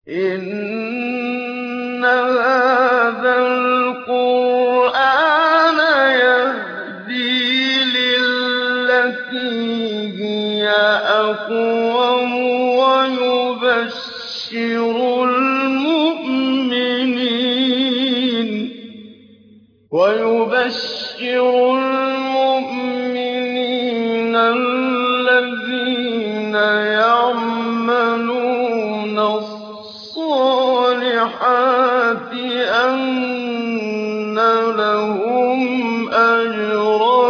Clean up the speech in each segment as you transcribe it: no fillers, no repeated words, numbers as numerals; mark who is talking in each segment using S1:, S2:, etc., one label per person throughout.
S1: إِنَّ هَٰذَا الْقُرْآنَ يَهْدِي لِلَّتِي هِيَ أَقْوَمُ وَيُبَشِّرُ الْمُؤْمِنِينَ الَّذِينَ يَعْمَلُونَ الصَّالِحَاتِ أَنَّ لَهُمْ أَجْرًا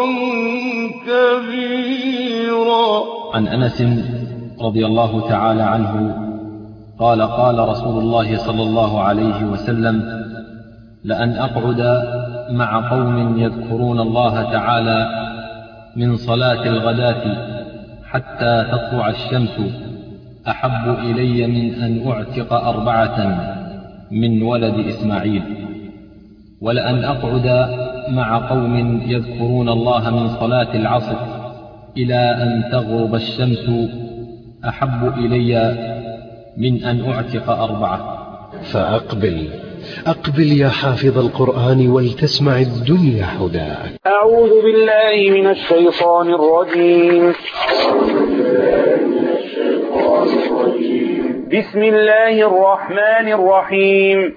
S1: كَبِيرًا.
S2: عن أنس رضي الله تعالى عنه قال: قال رسول الله صلى الله عليه وسلم: لأن أقعد مع قوم يذكرون الله تعالى من صلاة الغداة حتى تطلع الشمس أحب إلي من أن أعتق 4 من ولد إسماعيل، ولأن أقعد مع قوم يذكرون الله من صلاة العصر إلى أن تغرب الشمس أحب إلي من أن أعتق 4.
S3: فأقبل يا حافظ القرآن ولتسمع الدنيا هداك.
S4: أعوذ بالله من الشيطان الرجيم. بسم الله الرحمن الرحيم.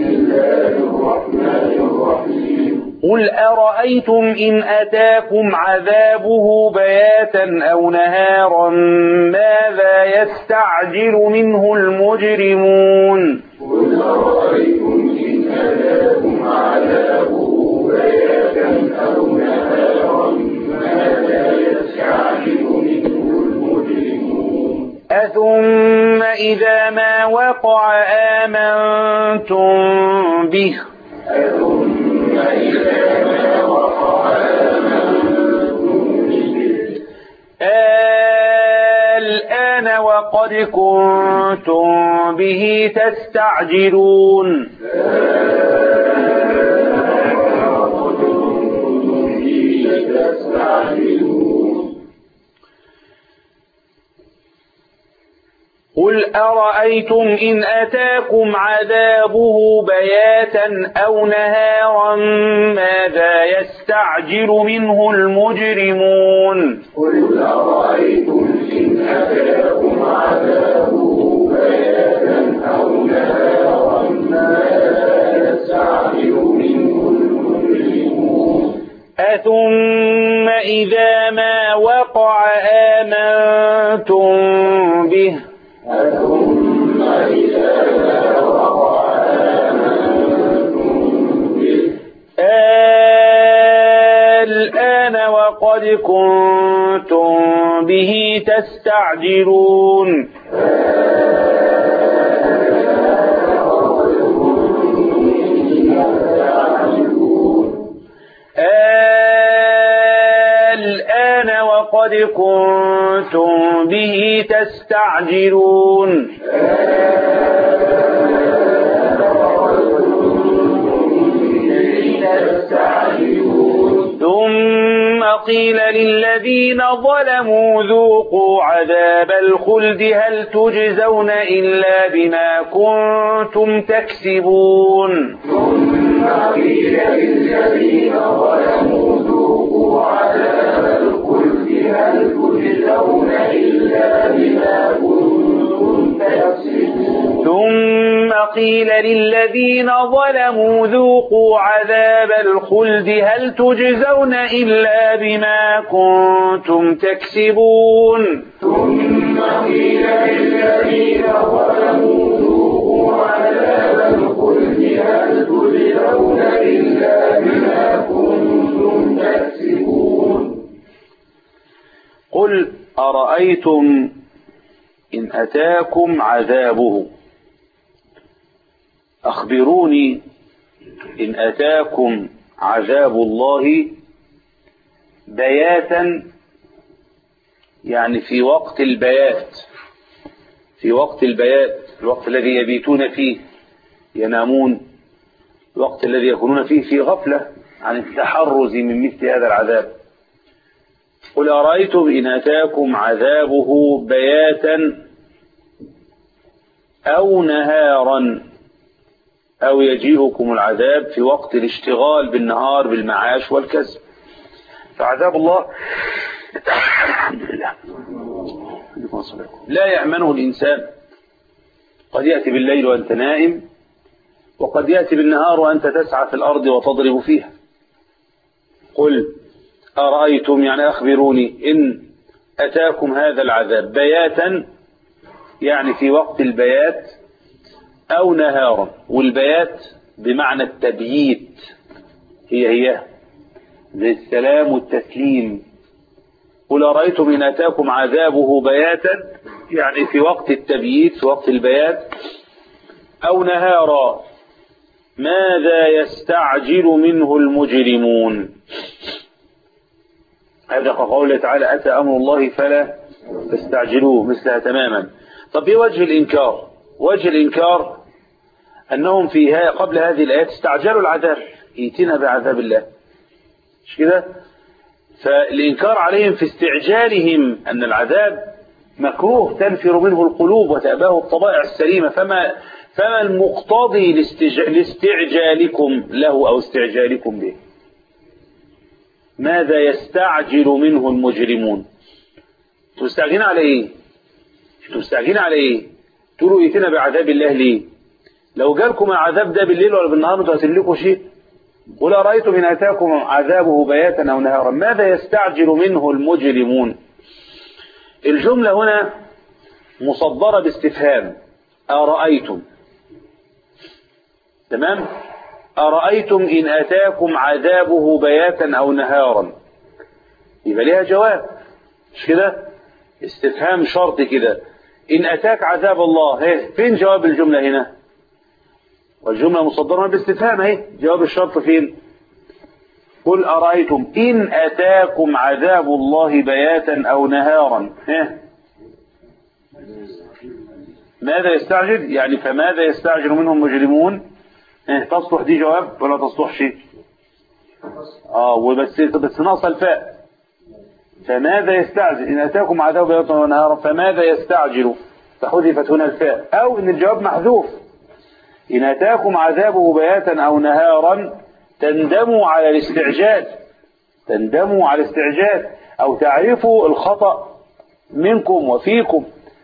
S4: قل أرأيتم إن أتاكم عذابه بياتا أو نهارا ماذا يستعجل منه المجرمون.
S5: قل أرأيتم إن أتاكم عذابه بياتا أو نهارا ماذا يستعجل منه المجرمون.
S4: أثم إذا ما وقع آمنتم به. الآن وقد كنتم به تستعجلون. قل أرأيتم إن أتاكم عذابه بياتا أو نهارا ماذا يستعجل منه المجرمون.
S5: قل أرأيتم إن أتاكم عذابه بياتا أو نهارا ماذا يستعجل منه المجرمون.
S4: أثم إذا ما وقع آمنتم به.
S5: ثم إذا ما وقع آمنتم به.
S4: الآن وقد كنتم به تستعجلون. الآن وقد كنتم به تستعجلون. ثم قيل للذين ظلموا ذوقوا عذاب الخلد هل تجزون إلا بما كنتم تكسبون.
S5: ثم قيل للذين ظلموا ذوقوا عذاب الخلد هل تجزون إلا بما كنتم تكسبون.
S4: ثم قيل للذين ظلموا ذوقوا عذاب الخلد هل تجزون إلا بما كنتم تكسبون.
S5: ثم قيل للذين ظلموا ذوقوا عذاب الخلد هل تجزون إلا بما كنتم تكسبون.
S4: قل أرأيتم إن أتاكم عذابه. أخبروني إن أتاكم عذاب الله بياتا، يعني في وقت البيات، في وقت البيات، الوقت الذي يبيتون فيه ينامون، الوقت الذي يكونون فيه في غفلة عن التحرز من مثل هذا العذاب. قل أرأيتم إن أتاكم عذابه بياتا أو نهارا، أو يجيئكم العذاب في وقت الاشتغال بالنهار بالمعاش والكسب. فعذاب الله الحمد لله لا يأمنه الإنسان، قد يأتي بالليل وأنت نائم، وقد يأتي بالنهار وأنت تسعى في الأرض وتضرب فيها. قل أرأيتم، يعني أخبروني، إن أتاكم هذا العذاب بياتا، يعني في وقت البيات، أو نهارا، والبيات بمعنى التبييت، هي زي السلام والتسليم. قل أرأيتم إن أتاكم عذابه بياتا، يعني في وقت التبييت، في وقت البيات، أو نهارا، ماذا يستعجل منه المجرمون. هذا قوله تعالى أتى أمر الله فلا تستعجلوه، مثلها تماما. طب ايه وجه الإنكار؟ وجه الإنكار أنهم فيها قبل هذه الآيات استعجلوا العذاب، ائتنا بعذاب الله، مش كده؟ فالإنكار عليهم في استعجالهم أن العذاب مكروه تنفر منه القلوب وتأباه الطبائع السليمة، فما المقتضي لاستعجالكم له أو استعجالكم به؟ ماذا يستعجل منه المجرمون؟ تستعجلين على ايه؟ تستعجلين على ايه؟ تقولوا ائتنا بعذاب الله ليه؟ لو جالكم العذاب ده بالليل ولا بالنهار انتوا هتملكوا شيء؟ قل أرأيتم إن أتاكم عذابه بياتا أو نهارا ماذا يستعجل منه المجرمون. الجملة هنا مصدرة باستفهام، أرأيتم، تمام؟ أرأيتم إن أتاكم عذابه بياتا أو نهارا، يبقى ليها جواب، مش كده؟ استفهام شرط كده، إن أتاك عذاب الله، فين جواب الجملة هنا؟ والجملة مصدرة باستفهام، جواب الشرط فين؟ قل أرأيتم إن أتاكم عذاب الله بياتا أو نهارا، ماذا يستعجل؟ يعني فماذا يستعجل منهم مجرمون؟ تصلح دي جواب ولا تصلح شيء؟ بس ناقص الفاء. فماذا يستعجل إن أتاكم عذاب بياتا أو نهارا، فماذا يستعجل، فحذفت هنا الفاء، أو إن الجواب محذوف، إن أتاكم عذابه بياتا أو نهارا تندموا على الاستعجال، تندموا على الاستعجال، أو تعرفوا الخطأ منكم وفيكم،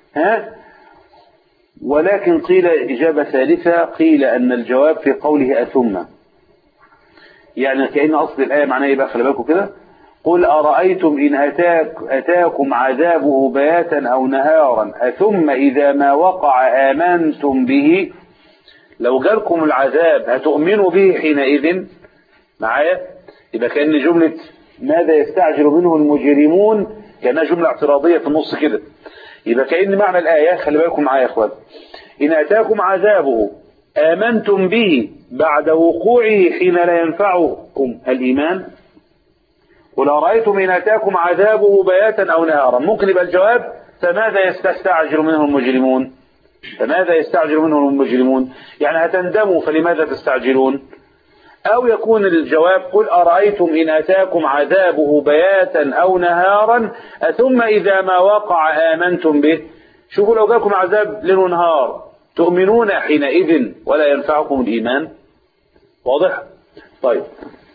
S4: ولكن قيل إجابة ثالثة، قيل أن الجواب في قوله أثم، يعني كأن أصل الآية معناه يبقى خلي بالكم كده، قل أرأيتم إن أتاكم عذابه بياتا أو نهارا أثم إذا ما وقع آمنتم به، لو جالكم العذاب هتؤمنوا به حينئذ معايا؟ يبقى كأن جملة ماذا يستعجل منه المجرمون كأنها جملة اعتراضية في النص كده. يبقى كأن معنى الآية خلي بالكم معايا يا اخوان، إن أتاكم عذابه آمنتم به بعد وقوعه حين لا ينفعكم الإيمان. قل أرأيتم إن أتاكم عذابه بياتا أو نهارا، ممكن يبقى الجواب فماذا يستعجل منه المجرمون، فماذا يستعجل منه المجرمون، يعني هتندموا فلماذا تستعجلون. أو يكون الجواب قل أرأيتم إن أتاكم عذابه بياتا أو نهارا ثم إذا ما وقع آمنتم به. شوفوا لو جاءكم عذاب ليل ونهار تؤمنون حينئذ ولا ينفعكم الإيمان. واضح؟ طيب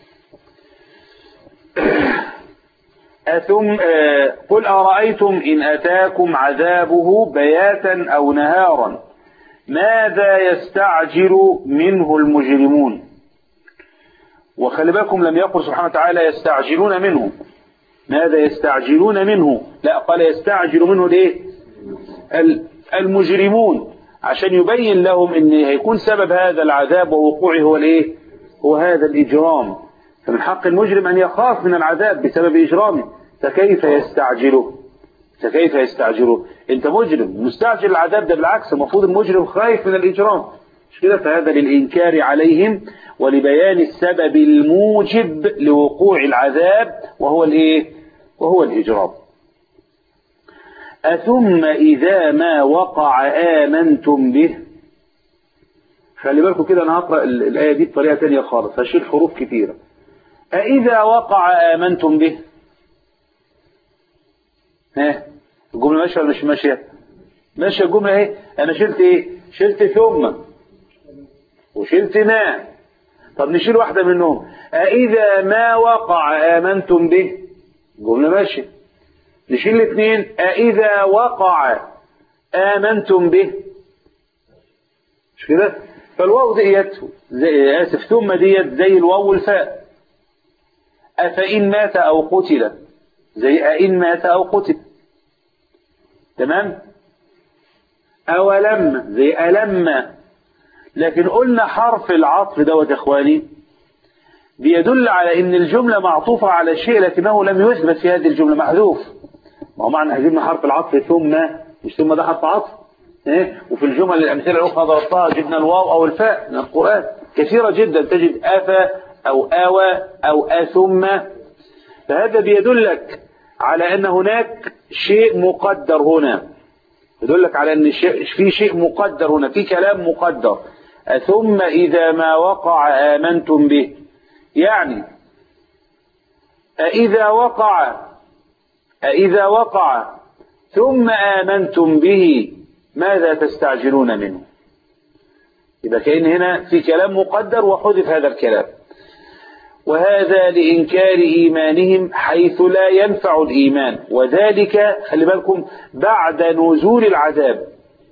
S4: قل أرأيتم إن أتاكم عذابه بياتا أو نهارا ماذا يستعجل منه المجرمون. وخلي بالكم لم يقل سبحانه وتعالى يستعجلون منه، ماذا يستعجلون منه، لا قال يستعجل منه ليه المجرمون، عشان يبين لهم ان هيكون سبب هذا العذاب ووقوعه هو الايه، هو هذا الإجرام، فمن حق المجرم أن يخاف من العذاب بسبب إجرامه، فكيف يستعجله، فكيف يستعجله، انت مجرم مستعجل العذاب، ده بالعكس المفروض المجرم خايف من الإجرام، مش كده؟ فهذا للإنكار عليهم ولبيان السبب الموجب لوقوع العذاب وهو الايه، وهو الإجرام. أثم إذا ما وقع آمنتم به. خلي بالكم كده أنا هقرأ الآية دي بطريقة تانية خالص، هشيل حروف كثيرة. أإذا وقع آمنتم به، الجملة ماشية ولا مش ماشية؟ ماشية الجملة اهي، أنا شلت ايه؟ شلت ثم وشلت ما. طب نشيل واحدة منهم. أإذا ما وقع آمنتم به، جملة ماشية. نشيل الاثنين. أإذا وقع آمنتم به، مش كده؟ فالواو ديت ثم ديت زي الواو والفاء. أفإن مات أو قتل، زي أئن مات أو قتل. تمام؟ أولم زي ألم. لكن قلنا حرف العطف دوت يا إخواني بيدل على إن الجملة معطوفة على شيء لكنه لم يثبت في هذه الجملة، محذوف. ما هو معنى جبنا حرف العطف ثم، مش ثم ده حرف عطف. وفي الجمل الأمثلة الأخرى ضربتها جبنا الواو أو الفاء من القرآن كثيرة جدا، تجد أفا أو آوى أو أثم. فهذا بيدلك على أن هناك شيء مقدر هنا، يدلك على أن في شيء مقدر هنا، في كلام مقدر. ثم إذا ما وقع آمنتم به، يعني أإذا وقع ثم آمنتم به ماذا تستعجلون منه؟ يبقى كأن هنا في كلام مقدر وحذف هذا الكلام. وهذا لإنكار إيمانهم حيث لا ينفع الإيمان، وذلك خلي بالكم بعد نزول العذاب.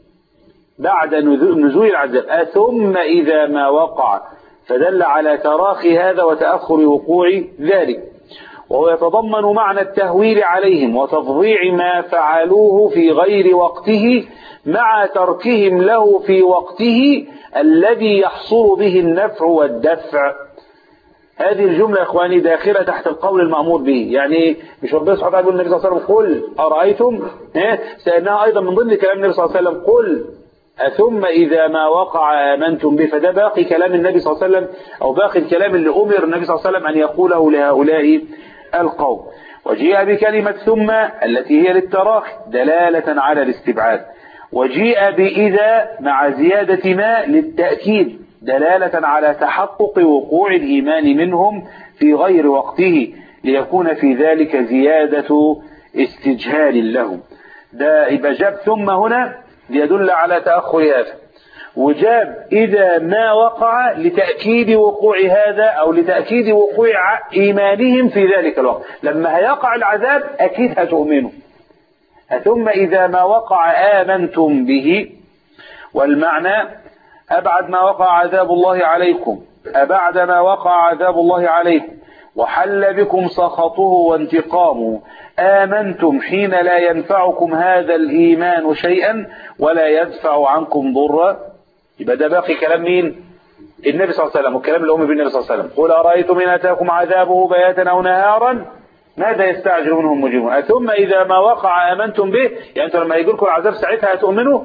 S4: بعد نزول العذاب. ثم إذا ما وقع، فدل على تراخي هذا وتأخر وقوع ذلك. وهو يتضمن معنى التهويل عليهم وتفضيع ما فعلوه في غير وقته مع تركهم له في وقته الذي يحصل به النفع والدفع. هذه الجملة يا إخواني داخلة تحت القول المأمور به. يعني مش ربنا سبحانه وتعالى يقول النبي صلى الله عليه وسلم قل أرأيتم، سألناها أيضا من ضمن كلام النبي صلى الله عليه وسلم قل ثم إذا ما وقع آمنتم به. فده باقي كلام النبي صلى الله عليه وسلم، أو باقي الكلام اللي أمر النبي صلى الله عليه وسلم أن يقوله لهؤلاء القوم. وجيء بكلمة ثم التي هي للتراخي دلالة على الاستبعاد، وجيء بإذا مع زيادة ما للتأكيد دلالة على تحقق وقوع الإيمان منهم في غير وقته، ليكون في ذلك زيادة استجهال لهم. ده يبقى جاب ثم هنا ليدل على تأخر هذا، وجاب إذا ما وقع لتأكيد وقوع هذا أو لتأكيد وقوع إيمانهم في ذلك الوقت. لما هيقع العذاب أكيد هتؤمنوا. ثم إذا ما وقع آمنتم به، والمعنى أبعد ما وقع عذاب الله عليكم، أبعد ما وقع عذاب الله عليكم وحل بكم سخطه وانتقامه. آمنتم حين لا ينفعكم هذا الإيمان شيئا ولا يدفع عنكم ضرا. يبقى ده باقي كلام مين؟ النبي صلى الله عليه وسلم، والكلام اللي أمر بالنبي صلى الله عليه وسلم. قل أرأيتم إن أتاكم عذابه بياتا أو نهارا ماذا يستعجل منه المجرمون. ثم إذا ما وقع آمنتم به، يعني أنتم لما يجي لكم العذاب ساعتها هتؤمنوا.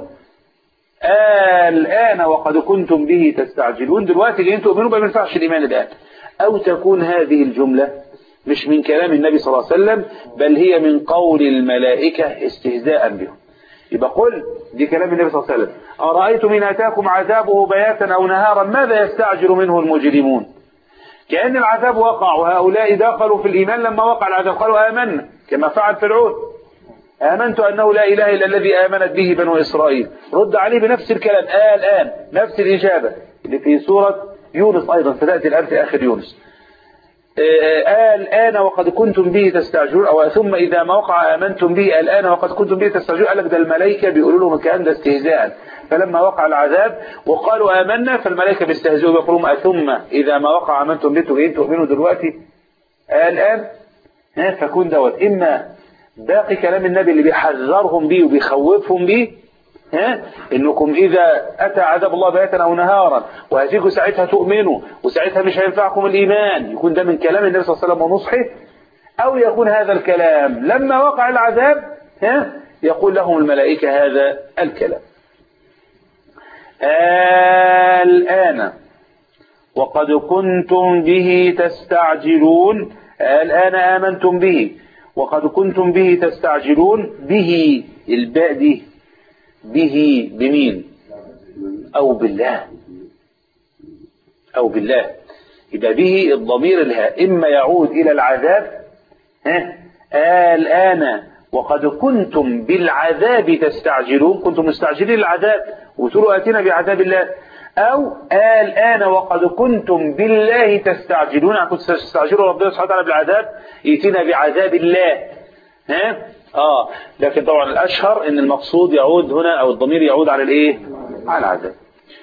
S4: الآن وقد كنتم به تستعجلون، دلوقتي جايين تؤمنوا بقى ما ينفعش الإيمان الآن. أو تكون هذه الجملة مش من كلام النبي صلى الله عليه وسلم، بل هي من قول الملائكة استهزاء بهم. يبقى قل دي كلام النبي صلى الله عليه وسلم. أرأيتم إن أتاكم عذابه بياتا أو نهارا ماذا يستعجل منه المجرمون. كأن العذاب وقع وهؤلاء دخلوا في الإيمان لما وقع العذاب قالوا آمنا، كما فعل فرعون آمنت أنه لا إله إلا الذي آمنت به بنو إسرائيل. رد عليه بنفس الكلام الآن، نفس الإجابة اللي في سورة يونس أيضا ستأتي الآن في آخر يونس. الآن وقد كنتم به تستعجلون، أو ثم إذا ما وقع آمنتم به الآن وقد كنتم به تستعجلون. قال لك ده الملائكة بيقولوا لهم الكلام ده استهزاء، فلما وقع العذاب وقالوا آمنا فالملائكة بيستهزئوا بيقولون ثم إذا ما وقع آمنتم به جايين تؤمنوا دلوقتي الآن. فكون دوت إما باقي كلام النبي اللي بيحذرهم بيه وبيخوفهم بيه، إنكم إذا أتى عذاب الله بياتا أو نهارا وهتيجوا ساعتها تؤمنوا وساعتها مش هينفعكم الإيمان، يكون ده من كلام النبي صلى الله عليه وسلم ونصحه. أو يكون هذا الكلام لما وقع العذاب يقول لهم الملائكة هذا الكلام. الآن وقد كنتم به تستعجلون، الآن آمنتم به وقد كنتم به تستعجلون. به الباء دي به بمين؟ أو بالله، أو بالله. يبقى به الضمير الهاء إما يعود إلى العذاب الآن وقد كنتم بالعذاب تستعجلون، كنتم مستعجلين العذاب وتقولوا آتنا بعذاب الله، أو الآن وقد كنتم بالله تستعجلون، كنت تستعجلوا ربنا سبحانه وتعالى بالعذاب، ائتنا بعذاب الله. لكن طبعا الأشهر إن المقصود يعود هنا أو الضمير يعود على الإيه؟ على العذاب.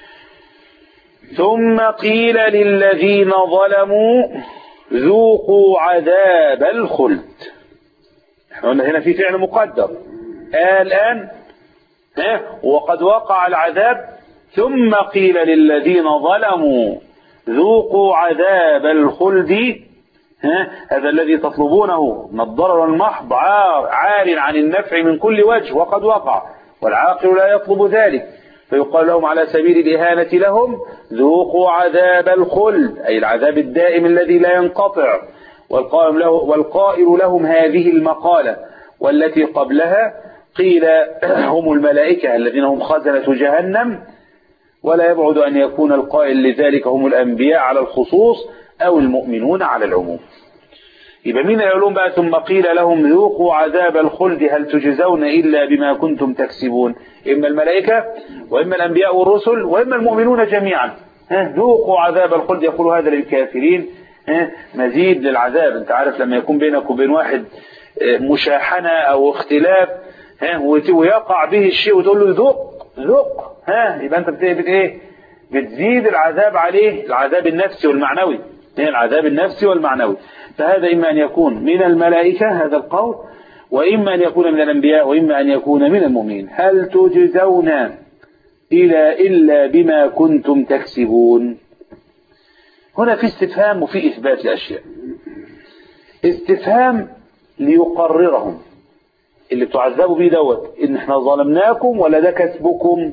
S4: ثم قيل للذين ظلموا ذوقوا عذاب الخلد. احنا قلنا هنا في فعل مقدر الآن وقد وقع العذاب، ثم قيل للذين ظلموا ذوقوا عذاب الخلد. هذا الذي تطلبونه من الضرر المحض عار عن النفع من كل وجه وقد وقع، والعاقل لا يطلب ذلك، فيقال لهم على سبيل الإهانة لهم ذوقوا عذاب الخلد، أي العذاب الدائم الذي لا ينقطع. والقائل لهم هذه المقالة والتي قبلها قيل هم الملائكة الذين هم خزنة جهنم، ولا يبعد أن يكون القائل لذلك هم الأنبياء على الخصوص أو المؤمنون على العموم. يبقى مين يقولون بقى ثم قيل لهم ذوقوا عذاب الخلد هل تجزون إلا بما كنتم تكسبون؟ إما الملائكة وإما الأنبياء والرسل وإما المؤمنون جميعا. ذوقوا عذاب الخلد، يقول هذا للكافرين مزيد للعذاب. انت عارف لما يكون بينك وبين واحد مشاحنة أو اختلاف ويقع به الشيء وتقول له ذوق يبقى انت بتزيد العذاب عليه، العذاب النفسي والمعنوي، العذاب النفسي والمعنوي. فهذا إما أن يكون من الملائكة هذا القول، وإما أن يكون من الأنبياء، وإما أن يكون من المؤمنين. هل تجزون إلا بما كنتم تكسبون؟ هنا في استفهام وفي إثبات لأشياء. استفهام ليقررهم اللي بتعذبوا به دوت إن احنا ظلمناكم ولا ده كسبكم؟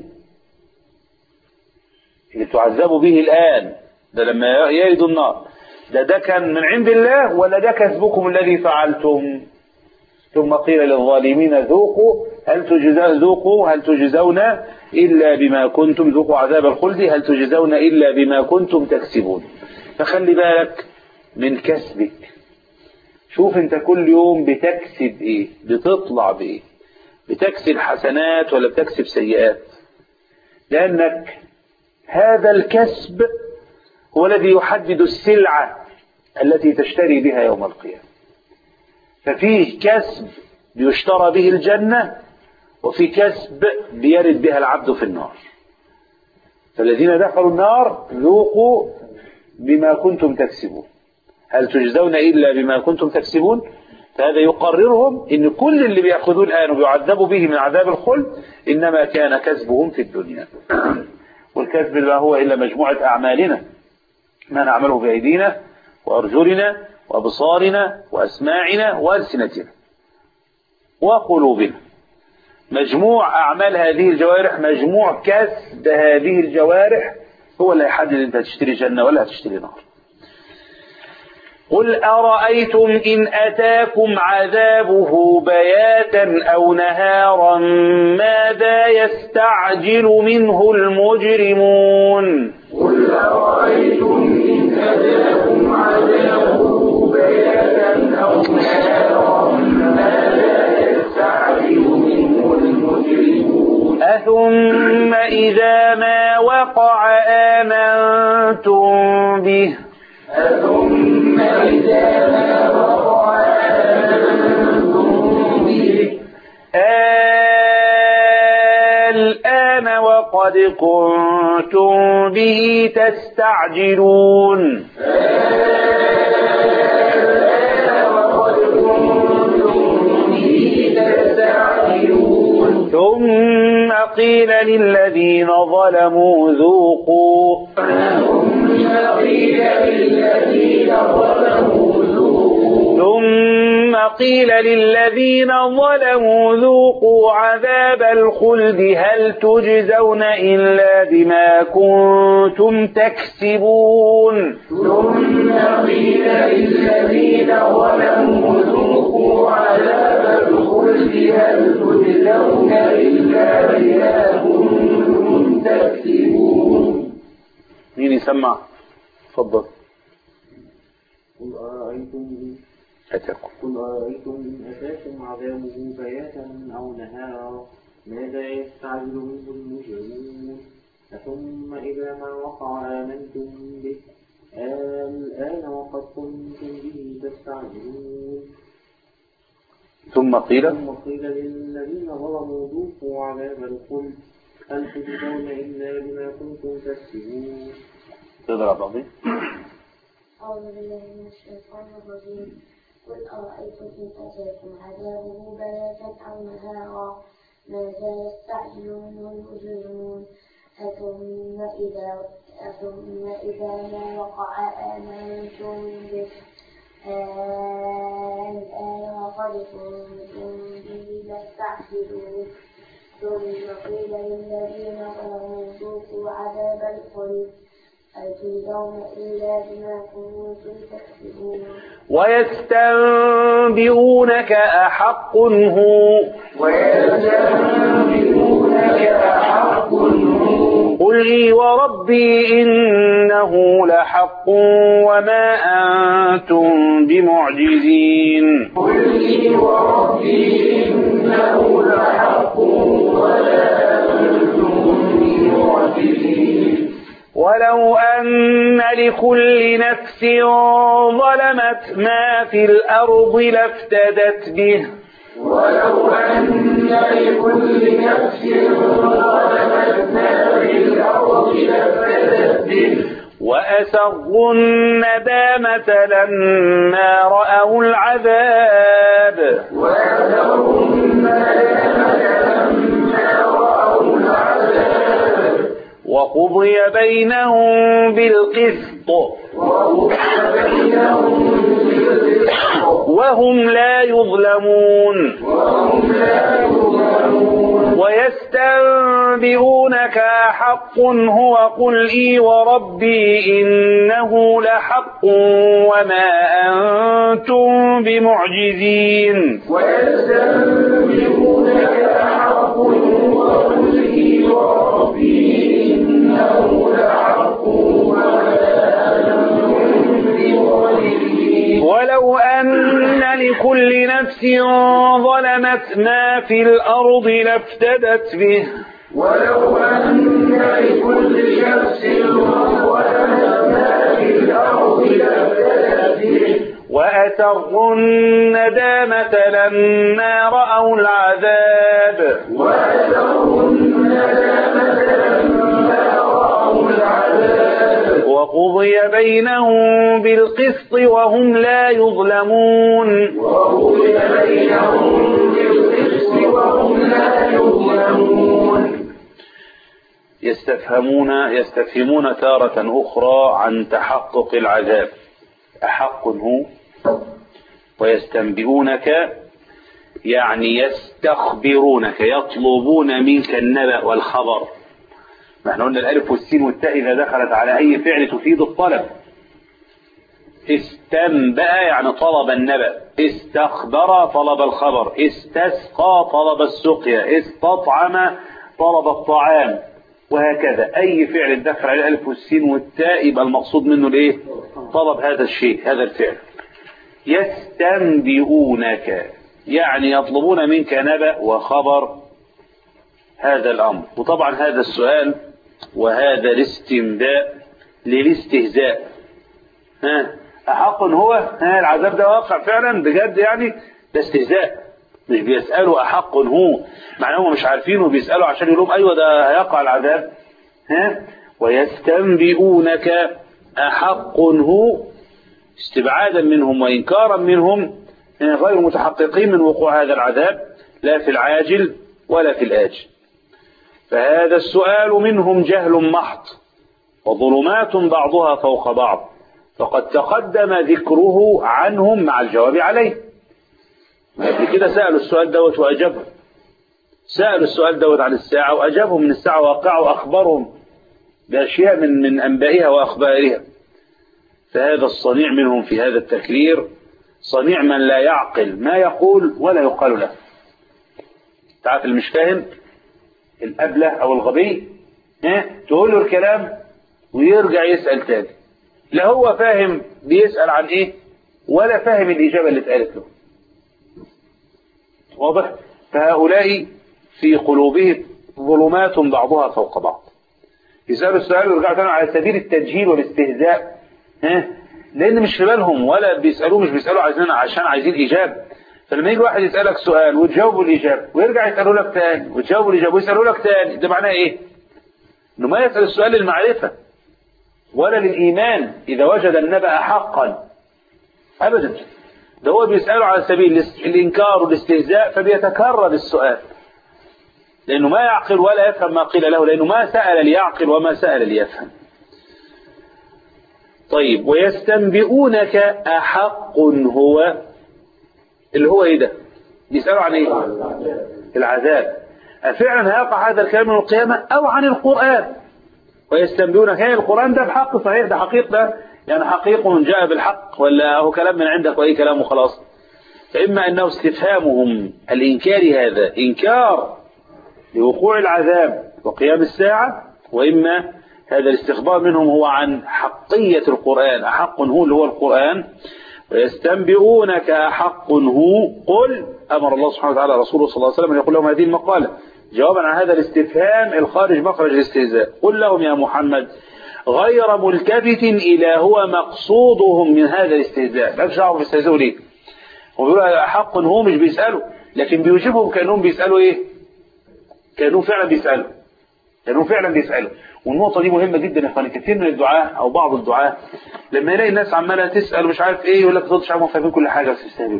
S4: اللي بتعذبوا به الآن ده لما يردوا النار ده كان من عند الله ولا ده كسبكم الذي فعلتم؟ ثم قيل للظالمين ذوقوا هل تجزون إلا بما كنتم، ذوقوا عذاب الخلد هل تجزون إلا بما كنتم تكسبون. فخلي بالك من كسبك. شوف انت كل يوم بتكسب ايه، بتطلع بايه، بتكسب حسنات ولا بتكسب سيئات؟ لأنك هذا الكسب هو الذي يحدد السلعة التي تشتري بها يوم القيامة. ففيه كسب بيشترى به الجنة، وفي كسب بيرد بها العبد في النار. فالذين دخلوا النار ذوقوا بما كنتم تكسبون هل تجزون إلا بما كنتم تكسبون. فهذا يقررهم إن كل اللي بيأخذوه الآن وبيعذبوا به من عذاب الخلد إنما كان كسبهم في الدنيا. والكسب لا هو إلا مجموعة أعمالنا، ما نعمله بأيدينا وأرجلنا وأبصارنا وأسماعنا وألسنتنا وقلوبنا. مجموع أعمال هذه الجوارح، مجموع كسب هذه الجوارح هو اللي يحدد أنت هتشتري جنة ولا هتشتري نار. قل أرأيتم إن أتاكم عذابه بياتا أو نهارا ماذا يستعجل منه المجرمون؟
S5: قل أرأيتم إن أتاكم عذابه بياتا أو نهارا ماذا يستعجل منه المجرمون؟
S4: أثم إذا ما وقع آمنتم به؟
S5: ثم إذا ما وقع آمنتم به؟
S4: الآن وقد كنتم به تستعجلون.
S5: وقد كنتم به تستعجلون.
S4: ثم قيل للذين ظلموا ذوقوا عذاب الخلد هل تجزون إلا بما كنتم تكسبون.
S5: ثم قيل للذين ظلموا ذوقوا عذاب الخلد هل تجزون إلا بما كنتم تكسبون.
S4: مين يسمع؟ تفضل.
S6: قل أرأيتم إن أتاكم عذابه بياتا أو نهارا ماذا يستعجل منه المجرمون ثم إذا ما وقع آمنتم به الآن وقد كنتم به تستعجلون
S4: ثم قيل
S6: للذين ظلموا ذوقوا عذاب الخلد هل تجزون إلا بما كنتم تكسبون.
S4: تضرب عظيم.
S7: أعوذ بالله من الشيطان الرجيم. قل أرأيتم إن أتاكم عذابه بياتا أو نهارا ماذا يستعجل منه المجرمون ثم إذا ما وقع آمنتم به الآن وقد كنتم به تستعجلون ثم قيل للذين ظلموا ذوقوا عذاب الخلد هل تجزون إلا بما كنتم تكسبون.
S4: ويستنبئونك أحق هو قل لي وربي إنه لحق وما أنتم بمعجزين.
S5: قل لي وربي إنه لحق وما أنتم بمعجزين.
S4: ولو أن لكل نفس ظلمت ما في الأرض لافتدت به
S5: ولو أن لكل نفس ظلمت ما في الأرض لافتدت به
S4: وأسروا الندامة لما رأوا العذاب وقضي بينهم بالقسط وهم لا يظلمون. ويستنبئونك حق هو قل إي وربي إنه لحق وما أنتم بمعجزين.
S5: ويستنبئونك حق هو قل إي وربي إنه لحق وما أنتم بمعجزين.
S4: ولو أن لكل نفس ظلمت ما في الأرض لافتدت به
S5: ولو أن لكل نفس ظلمت ما في الأرض لافتدت به
S4: وأسروا الندامة لما رأوا العذاب وقضي بينهم بالقسط وهم لا يظلمون. يستفهمون تارة أخرى عن تحقق العذاب أحق هو ويستنبئونك يعني يستخبرونك يطلبون منك النبأ والخبر. ما احنا قلنا الألف والسين والتاء إذا دخلت على أي فعل تفيد الطلب. استنبأ يعني طلب النبأ، استخبر طلب الخبر، استسقى طلب السقيا، استطعم طلب الطعام، وهكذا أي فعل دخل على الألف والسين والتاء يبقى المقصود منه الايه؟ طلب هذا الشيء هذا الفعل. يستنبئونك يعني يطلبون منك نبأ وخبر هذا الأمر. وطبعا هذا السؤال وهذا الاستنباء للاستهزاء. أحق هو العذاب ده واقع فعلا بجد يعني؟ ده استهزاء، مش بيسألوا أحق هو معناه هم مش عارفينه بيسألوا عشان يقولوا أيوة ده هيقع العذاب. ويستنبئونك أحق هو استبعادا منهم وإنكارا منهم غير متحققين من وقوع هذا العذاب لا في العاجل ولا في الآجل. فهذا السؤال منهم جهل محض وظلمات بعضها فوق بعض، فقد تقدم ذكره عنهم مع الجواب عليه. قبل كده سألوا السؤال دوت وأجابهم، سألوا السؤال دوت عن الساعة وأجابهم من الساعة واقعة وأخبرهم بأشياء من أنبائها وأخبارها. فهذا الصنيع منهم في هذا التكرير صنيع من لا يعقل ما يقول ولا يقال له. تعرف اللي مش فاهم الأبله أو الغبي تقول له الكلام ويرجع يسأل تاني، لا هو فاهم بيسأل عن إيه ولا فاهم الإجابة اللي اتقالت له. واضح؟ فهؤلاء في قلوبهم ظلمات بعضها فوق بعض. يسألوا السؤال ويرجعوا تاني على سبيل التجهيل والاستهزاء، لأن مش في بالهم ولا بيسألوه، مش بيسألوا عشان عايزين إجابة. فلما يجي واحد يسألك سؤال وتجاوبه الإجابة ويرجع يسألوا لك تاني وتجاوبه الإجابة ويسألوا لك تاني، ده معناه إيه؟ إنه ما يسأل السؤال للمعرفة ولا للإيمان إذا وجد النبأ حقا أبدا، ده هو بيسأله على سبيل الإنكار والاستهزاء، فبيتكرر السؤال لأنه ما يعقل ولا يفهم ما قيل له، لأنه ما سأل ليعقل وما سأل ليفهم. طيب، ويستنبئونك أحق هو، اللي هو إيه ده؟ بيسألوا عن إيه؟ العذاب. أفعلا هيقع هذا الكلام من القيامة أو عن القرآن؟ ويستنبئونك، هي القرآن ده بحق صحيح، ده حقيق، ده يعني حقيق جاء بالحق ولا هو كلام من عندك وأي كلام وخلاص؟ فإما أنه استفهامهم الإنكار هذا إنكار لوقوع العذاب وقيام الساعة، وإما هذا الاستخبار منهم هو عن حقية القرآن، أحق هو اللي هو القرآن. ويستنبئونك أحق هو، قل، أمر الله سبحانه وتعالى رسوله صلى الله عليه وسلم أن يقول لهم هذه المقالة جوابا عن هذا الاستفهام الخارج مخرج الاستهزاء. قل لهم يا محمد غير ملتفت إلى هو مقصودهم من هذا الاستهزاء، ما بيشعروا بيستهزئوا ليه؟ هم بيقولوا أحق هو، مش بيسألوا، لكن بيجيبهم كأنهم بيسألوا إيه؟ كأنهم فعلا بيسألوا. والنقطة دي مهمة جدا يا اخواني. كثير من الدعاة أو بعض الدعاة لما يلاقي الناس عمالة تسأل ومش عارف إيه يقول لك تضش عم فاهمين كل حاجة بس يستهبلوا.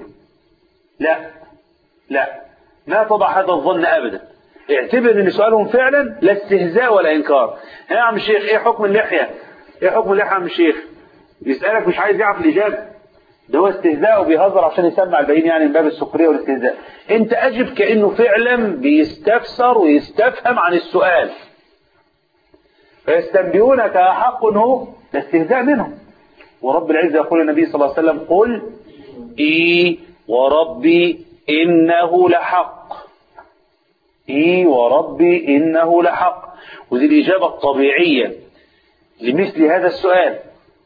S4: لا، ما تضع هذا الظن أبدا. اعتبر ان سؤالهم فعلا لا استهزاء ولا انكار. يا عم الشيخ ايه حكم اللحية؟ يا عم الشيخ؟ يسألك مش عايز يعرف الإجابة، ده هو استهزاء وبيهزر عشان يسمع الباقيين، يعني من باب السخرية والاستهزاء. انت اجب كأنه فعلا بيستفسر ويستفهم عن السؤال. فيستنبئونك أحق هو، ده استهزاء منهم. ورب العزة يقول النبي صلى الله عليه وسلم قل إي وربي إنه لحق، إي وربي إنه لحق. ودي الإجابة الطبيعية لمثل هذا السؤال.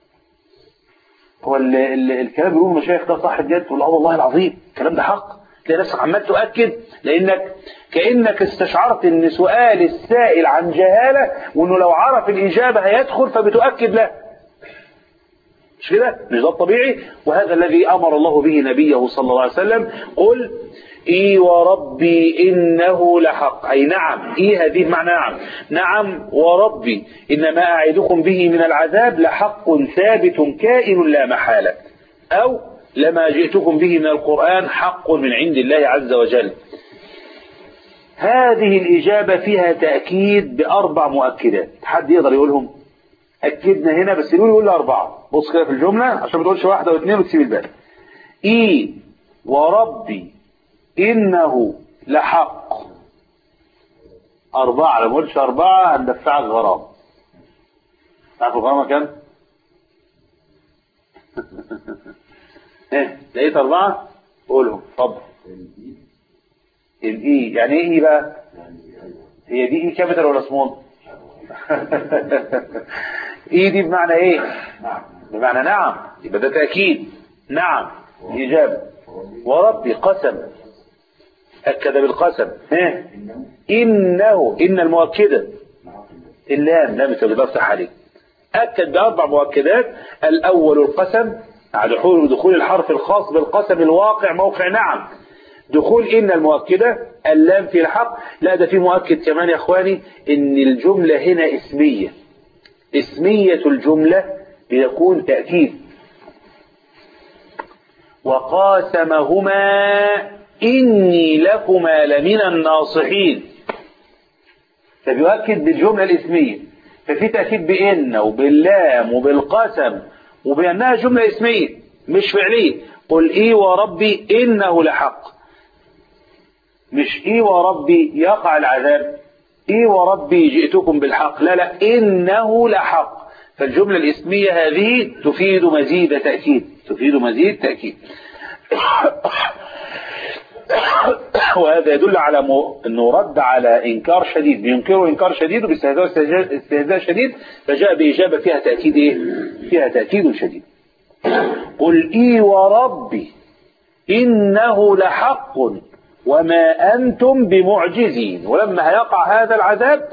S4: هو الكلام بيقول المشايخ ده صح بجد؟ تقول والله العظيم الكلام ده حق، تلاقي نفسك عمال تؤكد، لأنك كأنك استشعرت ان سؤال السائل عن جهالة، وانه لو عرف الإجابة هيدخل، فبتؤكد له. مش كده؟ مش ده الطبيعي؟ وهذا الذي أمر الله به نبيه صلى الله عليه وسلم. قل إي وربي إنه لحق، أي نعم، إي هذه معنى نعم وربي إن ما أعدكم به من العذاب لحق ثابت كائن لا محالة، أو لما جئتكم به من القرآن حق من عند الله عز وجل. هذه الإجابة فيها تأكيد ب4 مؤكدات. حد يقدر يقولهم؟ أكدنا هنا بس يقول له 4. بص كده في الجملة عشان ما تقولش 1 و2 وتسيب الباقي. إي وربي إنه لحق. 4. لو ما قلتش 4 هندفعك غرام. تعرف الغرامة كام؟ ايه لقيت 4 قولهم. اتفضل. الإي يعني إيه إي بقى؟ هي دي إي كابيتال ولا سمول؟ إي دي بمعنى إيه؟ بمعنى نعم، يبقى ده تأكيد. نعم الإجابة. وربي قسم، أكد بالقسم. إنه، إن المؤكدة، اللام لام تبقى افتح عليه. أكد ب4 مؤكدات. الأول القسم، دخول الحرف الخاص بالقسم الواقع موقع نعم. دخول إن المؤكدة، اللام في الحق. لا ده في مؤكد كمان يا أخواني، إن الجملة هنا اسمية. اسمية الجملة بيكون تأكيد. وقاسمهما إني لكما لمن الناصحين، فبيؤكد بالجملة الاسمية. ففي تأكيد بإن وباللام وبالقسم، وبأنها جملة اسمية مش فعلية. قل إي وربي إنه لحق، مش إي وربي يقع العذاب، إي وربي جئتكم بالحق، لا إنه لحق. فالجملة الاسمية هذه تفيد مزيد تأكيد. وهذا يدل على أنه رد على إنكار شديد، بينكروا إنكار شديد وباستهزاء استهزاء شديد، فجاء بإجابة فيها تأكيد إيه؟ فيها تأكيد شديد. قل إي وربي إنه لحق وما أنتم بمعجزين. ولما هيقع هذا العذاب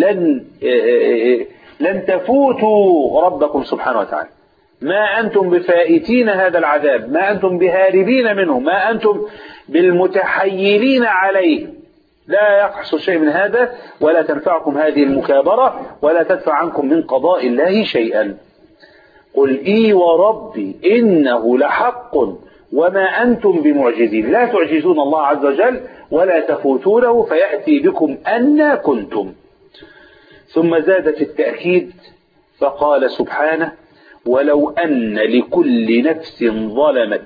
S4: لن تفوتوا ربكم سبحانه وتعالى، ما أنتم بفائتين هذا العذاب، ما أنتم بهاربين منه، ما أنتم بالمتحيلين عليه. لا يحصل شيء من هذا، ولا تنفعكم هذه المكابرة، ولا تدفع عنكم من قضاء الله شيئا. قل إي وربي إنه لحق وما أنتم بمعجزين، لا تعجزون الله عز وجل ولا تفوتونه فيأتي بكم أن كنتم. ثم زاد في التأكيد فقال سبحانه ولو أن لكل نفس ظلمت،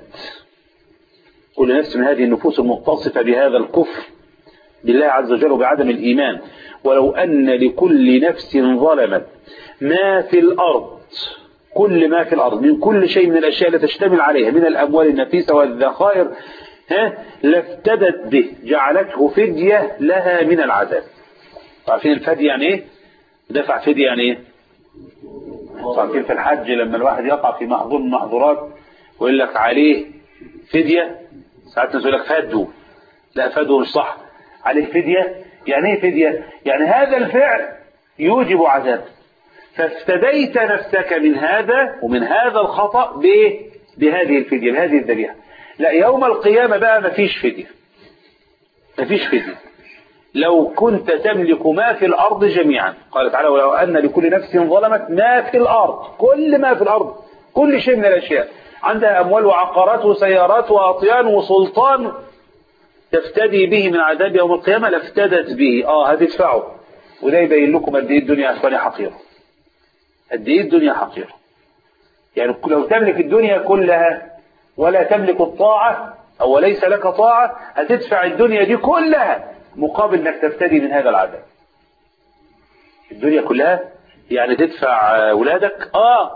S4: كل نفس من هذه النفوس المتصفة بهذا الكفر بالله عز وجل وبعدم الإيمان، ولو أن لكل نفس ظلمت ما في الأرض، كل ما في الأرض من كل شيء من الأشياء التي تشتمل عليها من الأموال النفيسة والذخائر لافتدت به، جعلته فدية لها من العذاب. عارفين الفدية يعني ايه؟ دفع فدية يعني ايه؟ عارفين في الحج لما الواحد يقع في محظور من المحظورات ويقول لك عليه فدية، ساعات الناس يقول لك فدوا، لا فدوا مش صح، عليه فدية. يعني ايه فدية؟ يعني هذا الفعل يوجب عذاب، فافتديت نفسك من هذا ومن هذا الخطأ بهذه الفدية، بهذه الذبيحة. لا، يوم القيامة بقى مفيش فدية، مفيش فدية. لو كنت تملك ما في الأرض جميعا، قال تعالى ولو أن لكل نفس ظلمت ما في الأرض، كل ما في الأرض، كل شيء من الأشياء، عندها أموال وعقارات وسيارات وأطيان وسلطان تفتدي به من عذاب يوم القيامة لافتدت به. هتدفعه. وده يبين لكم قد ايه الدنيا أخواني حقيرة، قد ايه الدنيا حقيرة. يعني لو تملك الدنيا كلها ولا تملك الطاعة أو ليس لك طاعة، هتدفع الدنيا دي كلها مقابل انك تفتدي من هذا العذاب. الدنيا كلها يعني تدفع أولادك.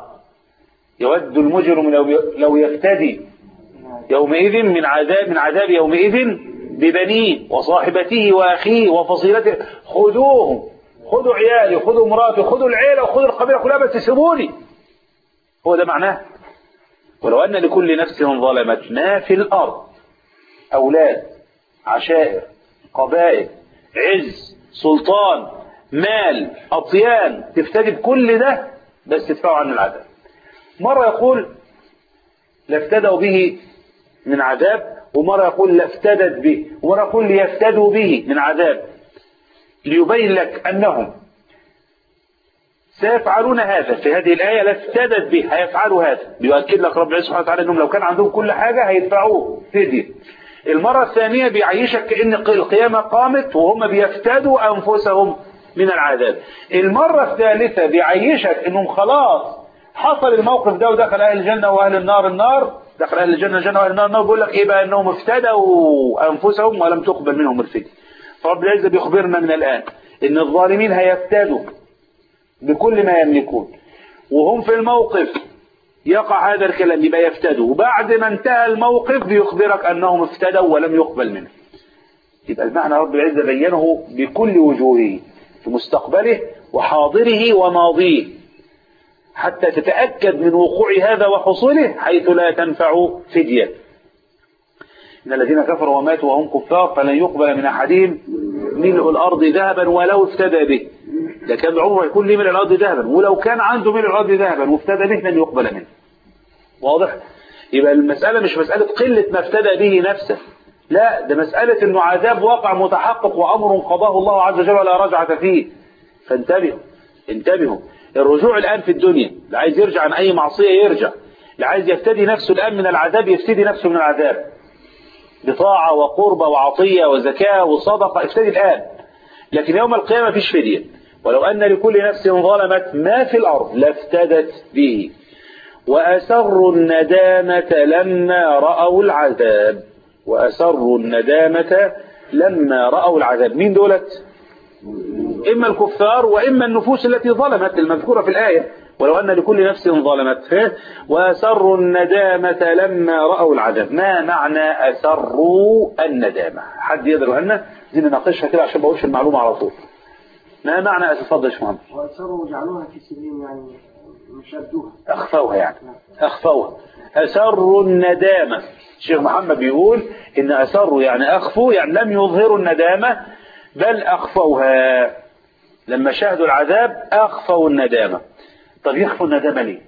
S4: يود المجرم لو يفتدي يومئذ من عذاب يومئذ ببنيه وصاحبته وأخيه وفصيلته، خذوهم، خذوا عيالي، خذوا مراتي، خذوا العيلة وخذوا القبيلة كلها بس سيبوني. هو ده معناه. ولو أن لكل نفس ظلمت ما في الأرض، أولاد، عشائر، قبائل، عز، سلطان، مال، أطيان، تفتدي بكل ده بس تدفعوا عنه العذاب. مرة يقول لافتدوا به من عذاب، ومرة يقول لافتدت به، ومرة يقول ليفتدوا به من عذاب، ليبين لك أنهم سيفعلون هذا. في هذه الآية لافتدت به، هيفعلوا هذا، بيؤكد لك رب العزة سبحانه وتعالى أنهم لو كان عندهم كل حاجة هيدفعوه فدية. المرة الثانية بيعيشك كأن القيامة قامت وهم بيفتدوا أنفسهم من العذاب. المرة الثالثة بيعيشك أنهم خلاص حصل الموقف ده ودخل أهل الجنة وأهل النار، دخل أهل الجنة الجنة وأهل النار، بيقول لك إيه بقى؟ أنهم افتدوا أنفسهم ولم تقبل منهم الفدية. فرب العزة بيخبرنا من الآن أن الظالمين هيفتدوا بكل ما يملكون، وهم في الموقف يقع هذا الكلام يبقى يفتدوا، وبعد ما انتهى الموقف بيخبرك أنهم افتدوا ولم يقبل منه. يبقى المعنى رب العزة بينه بكل وجوهه في مستقبله وحاضره وماضيه، حتى تتأكد من وقوع هذا وحصوله حيث لا تنفع فدية. إن الذين كفروا وماتوا وهم كفار فلن يقبل من أحدهم ملء الأرض ذهبا ولو افتدى به. ده كان عمره يكون لي ملء الأرض ذهبا، ولو كان عنده ملء الأرض ذهبا وافتدى به لن يقبل منه. واضح؟ يبقى المسألة مش مسألة قلة ما افتدى به نفسه، لا، ده مسألة إنه عذاب واقع متحقق وأمر قضاه الله عز وجل ولا رجعة فيه. فانتبهوا، انتبهوا. الرجوع الآن في الدنيا، اللي عايز يرجع عن أي معصية يرجع، اللي عايز يفتدي نفسه الآن من العذاب يفتدي نفسه من العذاب بطاعة وقربة وعطية وزكاة وصدقة، افتدي الآن. لكن يوم القيامة فيش فدية. ولو أن لكل نفس ظلمت ما في الأرض لافتدت به وأسروا الندامة لما رأوا العذاب. وأسروا الندامة لما رأوا العذاب. مين دولت؟ إما الكفار وإما النفوس التي ظلمت المذكورة في الآية. ولو أن لكل نفس ظلمت وأسروا الندامة لما رأوا العذاب. ما معنى أسروا الندامة؟ حد يقدر أن زي نناقشها كده عشان بقولش المعلومة على طول. ما معنى أتفضل يا محمد؟
S6: وأسروا جعلوها في سبيل يعني مشدوها،
S4: أخفوها يعني أخفوها. أسروا الندامة الشيخ محمد بيقول إن أسروا يعني أخفوا، يعني لم يظهروا الندامة بل أخفوها. لما شاهدوا العذاب أخفوا الندامة. طب يخفوا الندامة ليه؟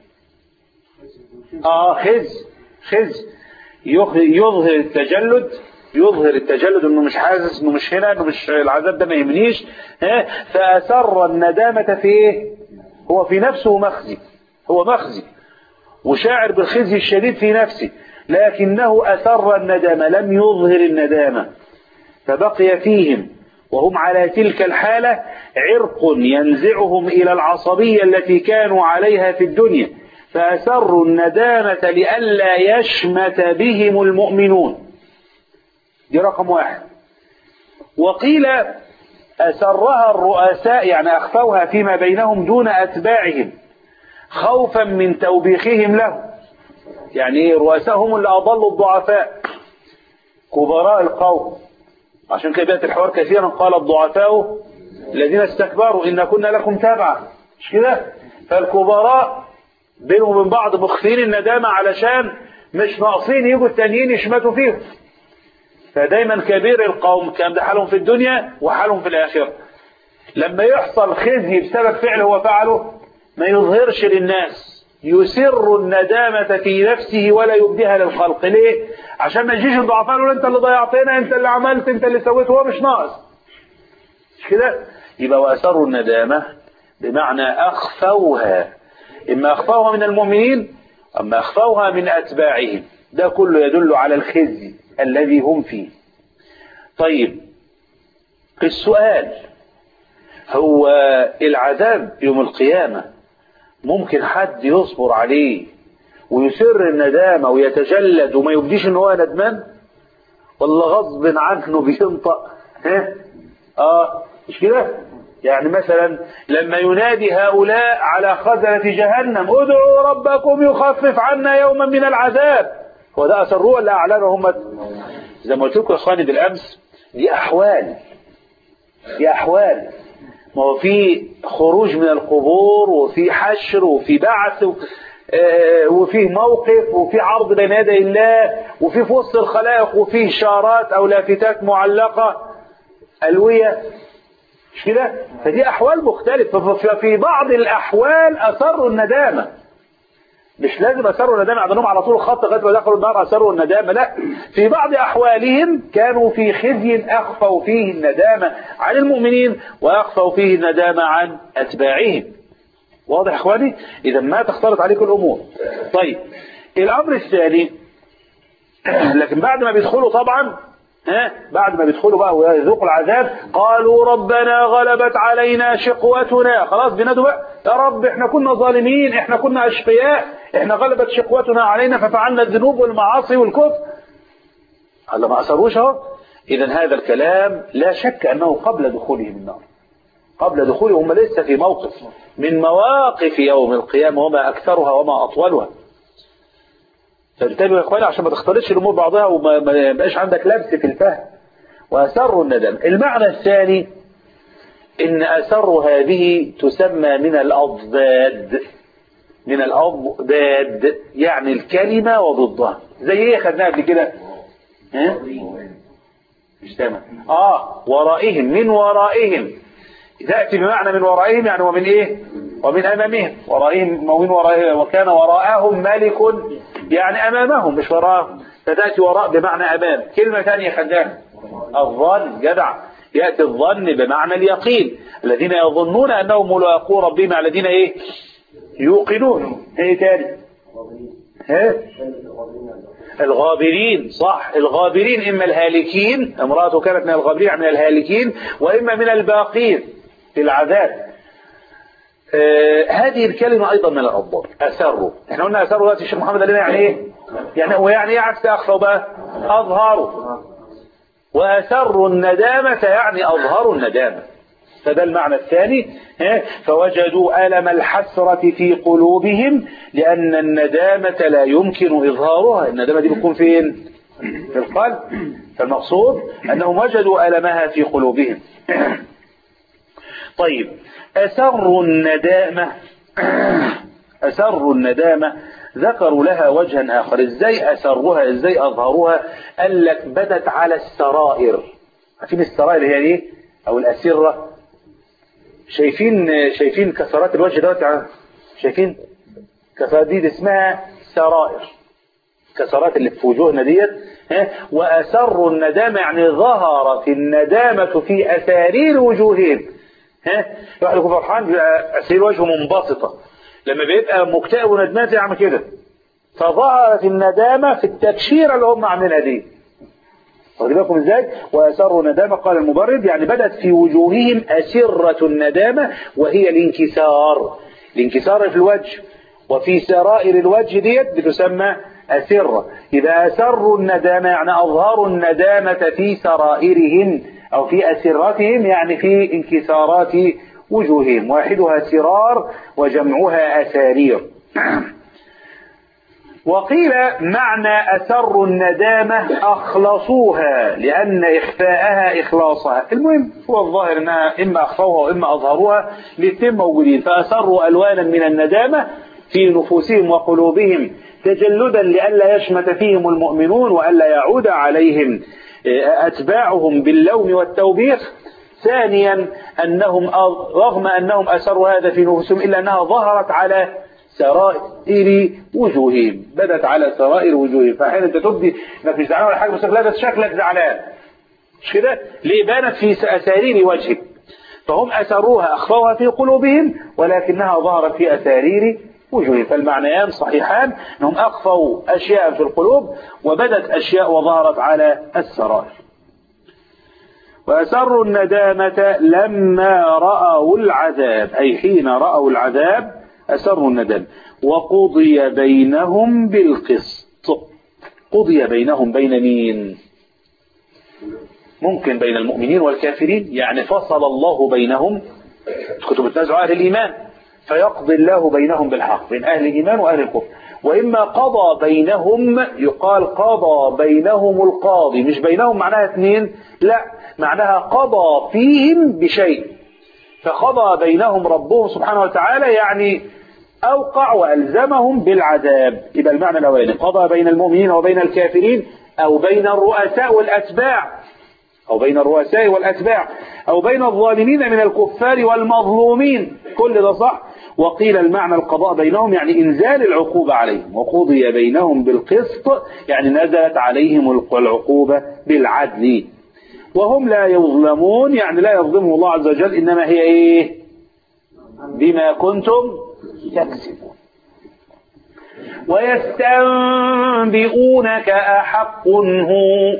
S4: خز يظهر التجلد، انه مش حاسس، انه مش هنا، انه مش العذاب ده ما يهمنيش. فأسر الندامة في ايه؟ هو في نفسه مخزي وشاعر بالخزي الشديد في نفسه، لكنه أسر الندامة، لم يظهر الندامة، فبقي فيهم وهم على تلك الحالة عرق ينزعهم إلى العصبية التي كانوا عليها في الدنيا، فأسروا الندامة لئلا يشمت بهم المؤمنون. دي رقم 1. وقيل أسرها الرؤساء، يعني أخفوها فيما بينهم دون أتباعهم خوفا من توبيخهم له. يعني الرؤساء هم اللي أضلوا الضعفاء، كبراء القوم. عشان كده بيأتي الحوار كثيرا، قال الضعفاء الذين استكبروا إن كنا لكم تبعا، مش كده؟ فالكبراء بينهم وبين بعض مخفين الندامة علشان مش ناقصين يجوا التانيين يشمتوا فيهم. فدايما كبير القوم كان ده حالهم في الدنيا وحالهم في الآخرة. لما يحصل خزي بسبب فعل هو فعله ما يظهرش للناس، يسر الندامة في نفسه ولا يبديها للخلق. ليه؟ عشان ما يجيش الضعفاء يقولوا انت اللي ضيعتنا، انت اللي عملت، انت اللي سويت، هو مش ناقص. مش كده؟ يبقى وأسروا الندامة بمعنى أخفوها، إما أخفوها من المؤمنين أما أخفوها من أتباعهم. ده كله يدل على الخزي الذي هم فيه. طيب السؤال هو العذاب يوم القيامة ممكن حد يصبر عليه ويسر الندامة ويتجلد وما يبديش ان هو ندمان، ولا غصب عنه بينطق؟ مش كده؟ يعني مثلا لما ينادي هؤلاء على خزنة جهنم ادعوا ربكم يخفف عنا يوما من العذاب، هو ده أسروه ولا أعلنوا هم؟ زي ما قلت لكم يا اخواني بالأمس، دي أحوال ما هو في خروج من القبور وفي حشر وفي بعث وفي موقف وفي عرض بين يدي الله وفي وسط الخلائق وفي إشارات أو لافتات معلقة ألوية، مش كده؟ فدي أحوال مختلفة. ففي بعض الأحوال أسروا الندامة، مش لازم أسروا الندامة عندهم على طول الخط لغاية ما دخلوا النار أسروا الندامة، لا، في بعض أحوالهم كانوا في خزي أخفوا فيه الندامة عن المؤمنين وأخفوا فيه الندامة عن أتباعهم. واضح إخواني؟ إذا ما تختلط عليكم الأمور. طيب الأمر الثاني، لكن بعد ما بيدخلوا طبعا بعد ما بيدخلوا بقى ويذوقوا العذاب قالوا ربنا غلبت علينا شقوتنا، خلاص بينادوا بقى يا رب احنا كنا ظالمين، احنا كنا اشقياء، احنا غلبت شقوتنا علينا ففعلنا الذنوب والمعاصي والكفر. هذا ما أسروش اهو. إذا هذا الكلام لا شك أنه قبل دخولهم النار، قبل دخولهم هم لسه في موقف من مواقف يوم القيامة وما أكثرها وما أطولها. فانتبهوا يا اخواني عشان ما تختلطش الامور بعضها وما يبقاش عندك لبس في الفهم. وأسروا الندم. المعنى الثاني ان أسروا هذه تسمى من الأضداد، من الأضداد يعني الكلمة وضدها. زي ايه خدناها قبل كده؟ مش تمام. ورائهم، من ورائهم تأتي بمعنى من ورائهم يعني ومن ايه؟ ومن امامهم. ورائهم ومن ورائهم وكان وراءهم ملك يعني امامهم مش وراءهم، فتأتي وراء بمعنى امام. كلمة ثانية خدناها الظن، جدع، يأتي الظن بمعنى اليقين، الذين يظنون انهم ملاقو ربهم الذين ايه؟ يوقنون. ايه تاني؟ الغابرين، صح، الغابرين اما الهالكين، امرأته كانت من الغابرين من الهالكين، واما من الباقين في العذاب. هذه الكلمة ايضا من الأضداد. اسروا، احنا قلنا اسروا دلوقتي الشيخ محمد قال لنا يعني ايه؟ يعني ايه عكس اخفوا بقى؟ اظهروا. واسروا الندامة يعني اظهروا الندامة، فده المعنى الثاني. فوجدوا ألم الحسرة في قلوبهم لأن الندامة لا يمكن إظهارها. الندامة دي بتكون فين؟ في القلب. فالمقصود أنهم وجدوا ألمها في قلوبهم. طيب أسروا الندامة، أسروا الندامة ذكروا لها وجها آخر. إزاي أسروها؟ إزاي أظهروها؟ قال لك بدت على السرائر. عارفين السرائر هي إيه؟ أو الأسرة. شايفين كسرات الوجه دوت؟ شايفين كسرات دي اسمها سرائر، كسرات اللي في وجوهنا ديت. وأسروا الندامة يعني ظهرت الندامة في أسارير وجوههم. واحد يكون فرحان بيبقى أسارير وجهه منبسطة، لما بيبقى مكتئب وندمان يعمل كده. فظهرت الندامة في التكشيرة اللي هم عاملينها دي. واخدين بالكم ازاي؟ وأسروا الندامة قال المبرد يعني بدت في وجوههم أسرة الندامة وهي الانكسار. الانكسار في الوجه، وفي سرائر الوجه ديت بتسمى أسرة. إذا أسروا الندامة يعني أظهروا الندامة في سرائرهم أو في أسرتهم، يعني في انكسارات وجوههم. واحدها سرار وجمعها أسارير. وقيل معنى أسروا الندامة أخلصوها، لأن إخفاءها إخلاصها. المهم هو الظاهر أنها إما أخفوها وإما أظهروها، الاثنين موجودين. فأسروا ألوانا من الندامة في نفوسهم وقلوبهم تجلدا لئلا يشمت فيهم المؤمنون وألا يعود عليهم أتباعهم باللوم والتوبيخ. ثانيا أنهم رغم أنهم أسروا هذا في نفوسهم إلا أنها ظهرت على سرائر وجوههم، بدت على سرائر وجوههم. فحين أنت تبدي انك مش زعلان ولا حاجة بس لا ده شكلك زعلان، مش كده؟ ليه؟ بانت في أسارير وجهك. فهم أسروها أخفوها في قلوبهم ولكنها ظهرت في أسارير وجوههم. فالمعنيان صحيحان، أنهم أخفوا أشياء في القلوب وبدت أشياء وظهرت على السرائر. وأسروا الندامة لما رأوا العذاب، أي حين رأوا العذاب أسروا الندامة. وقضي بينهم بالقسط. قضي بينهم بين مين؟ ممكن بين المؤمنين والكافرين، يعني فصل الله بينهم. كنتم بتنازعوا أهل الإيمان فيقضي الله بينهم بالحق، بين أهل الإيمان وأهل الكفر. وإما قضى بينهم يقال قضى بينهم القاضي، مش بينهم معناها اثنين، لا معناها قضى فيهم بشيء. فقضى بينهم ربهم سبحانه وتعالى يعني أوقع وألزمهم بالعذاب. يبقى المعنى الأولاني قضى بين المؤمنين وبين الكافرين، أو بين الرؤساء والأتباع، أو بين الرؤساء والأتباع، أو بين الظالمين من الكفار والمظلومين، كل ده صح. وقيل المعنى القضاء بينهم يعني إنزال العقوبة عليهم. وقضي بينهم بالقسط يعني نزلت عليهم العقوبة بالعدل. وهم لا يظلمون يعني لا يظلمهم الله عز وجل، إنما هي إيه؟ بما كنتم تكسبون. ويستنبئونك أحق هو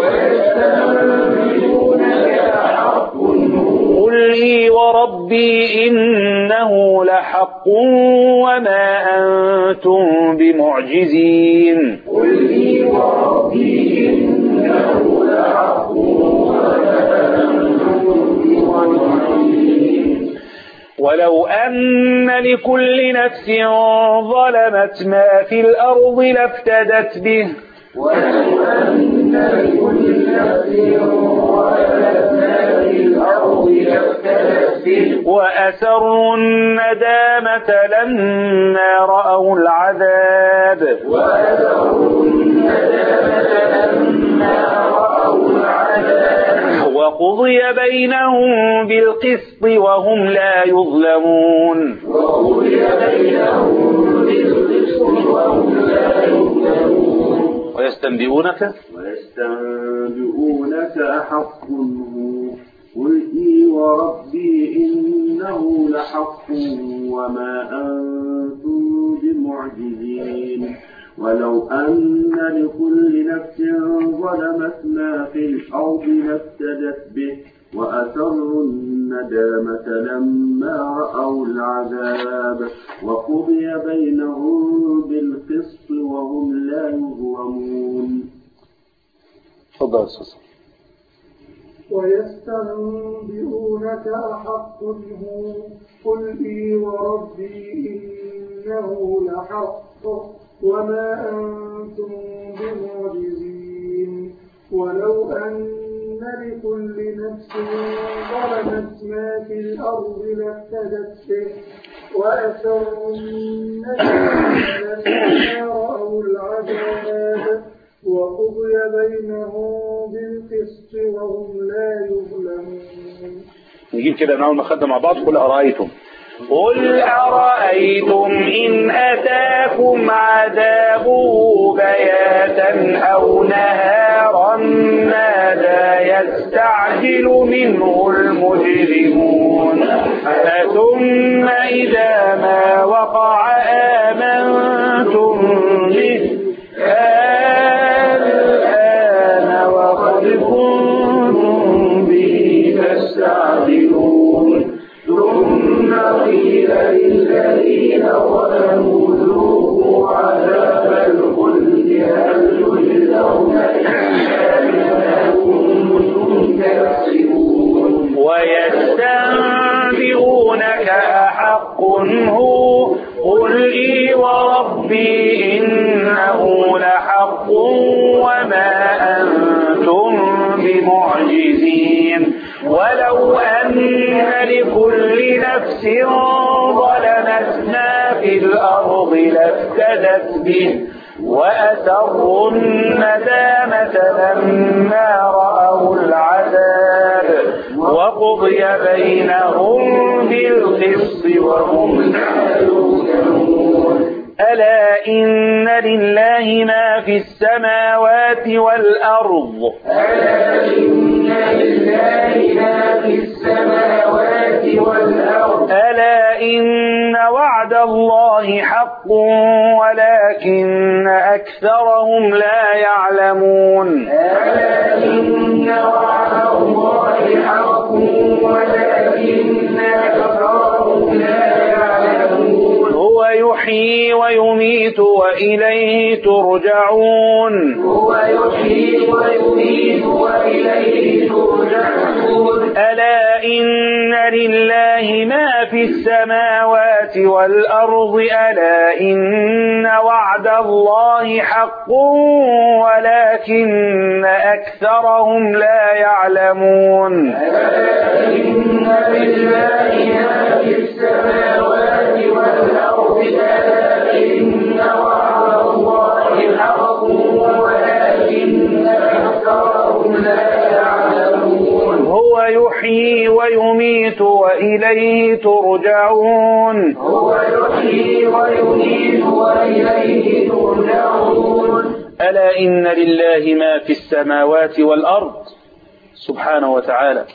S4: قل لي وربي إنه لحق وما أنتم بمعجزين.
S5: قل لي وربي إنه لحق وما أنتم بمعجزين.
S4: ولو أن لكل نفس ظلمت ما في الأرض لافتدت به
S5: ولو أن لكل نفس ظلمت ما في الأرض لافتدت به
S4: وأسروا الندامة لما رأوا العذاب وقضي بينهم بالقسط وهم لا يظلمون. ويستنبئونك
S6: أحق هو قل إي وربي إنه لحق وما أنتم بمعجزين. ولو أن لكل نفس ظلمت ما في الأرض لافتدت به وأسروا الندامة لما رأوا العذاب وقضي بينهم بالقسط وهم لا يظلمون.
S4: تفضل يا أستاذ.
S6: ويستنبئونك أحق هو قل إي وربي إنه لحق وما أنتم بمعجزين. ولو أن لكل نفس ظلمت ما في الأرض لافتدت به وأسروا الندامة
S8: لما رأوا العذاب وقضي بينهم بالقسط وهم لا يظلمون.
S4: نجيب كده من أول ما خدنا مع بعض. قل أرأيتم إن أتاكم عذابه بياتا أو نهارا ماذا يستعجل منه المجرمون ثم إذا ما وقع آمنتم به الآن وقد كنتم به تستعجلون ثم قيل للذين ظلموا ذوقوا عذاب الخلد هل تجزون إلا بما كنتم تكسبون ويستنبئونك أحق هو قل إي وربي إنه لحق وما أنتم بمعجزين ولو أن لكل نفس ظلمت ما في الأرض لافتدت به وأسروا الندامة لما رأوا العذاب وقضي بينهم بالقسط وهم لا يظلمون ألا إن لله ما في السماوات والأرض
S5: ألا إن لله ما في السماوات والأرض
S4: ألا إن وعد الله حق ولكن أكثرهم لا يعلمون
S5: ألا إن وعد الله حق ولكن أكثرهم لا يعلمون
S4: هو يحيي ويميت وإليه ترجعون
S5: هو يحيي ويميت وإليه ترجعون
S4: ألا إن لله ما في السماوات والأرض ألا إن وعد الله حق ولكن أكثرهم لا يعلمون
S5: ألا إن لله ما في السماوات والأرض ألا إن وعد الله حق ولكن أكثرهم لا يعلمون
S4: هو يحيي ويميت وإليه ترجعون
S5: هو يحيي ويميت وإليه ترجعون
S4: ألا إن لله ما في السماوات والأرض سبحانه وتعالى.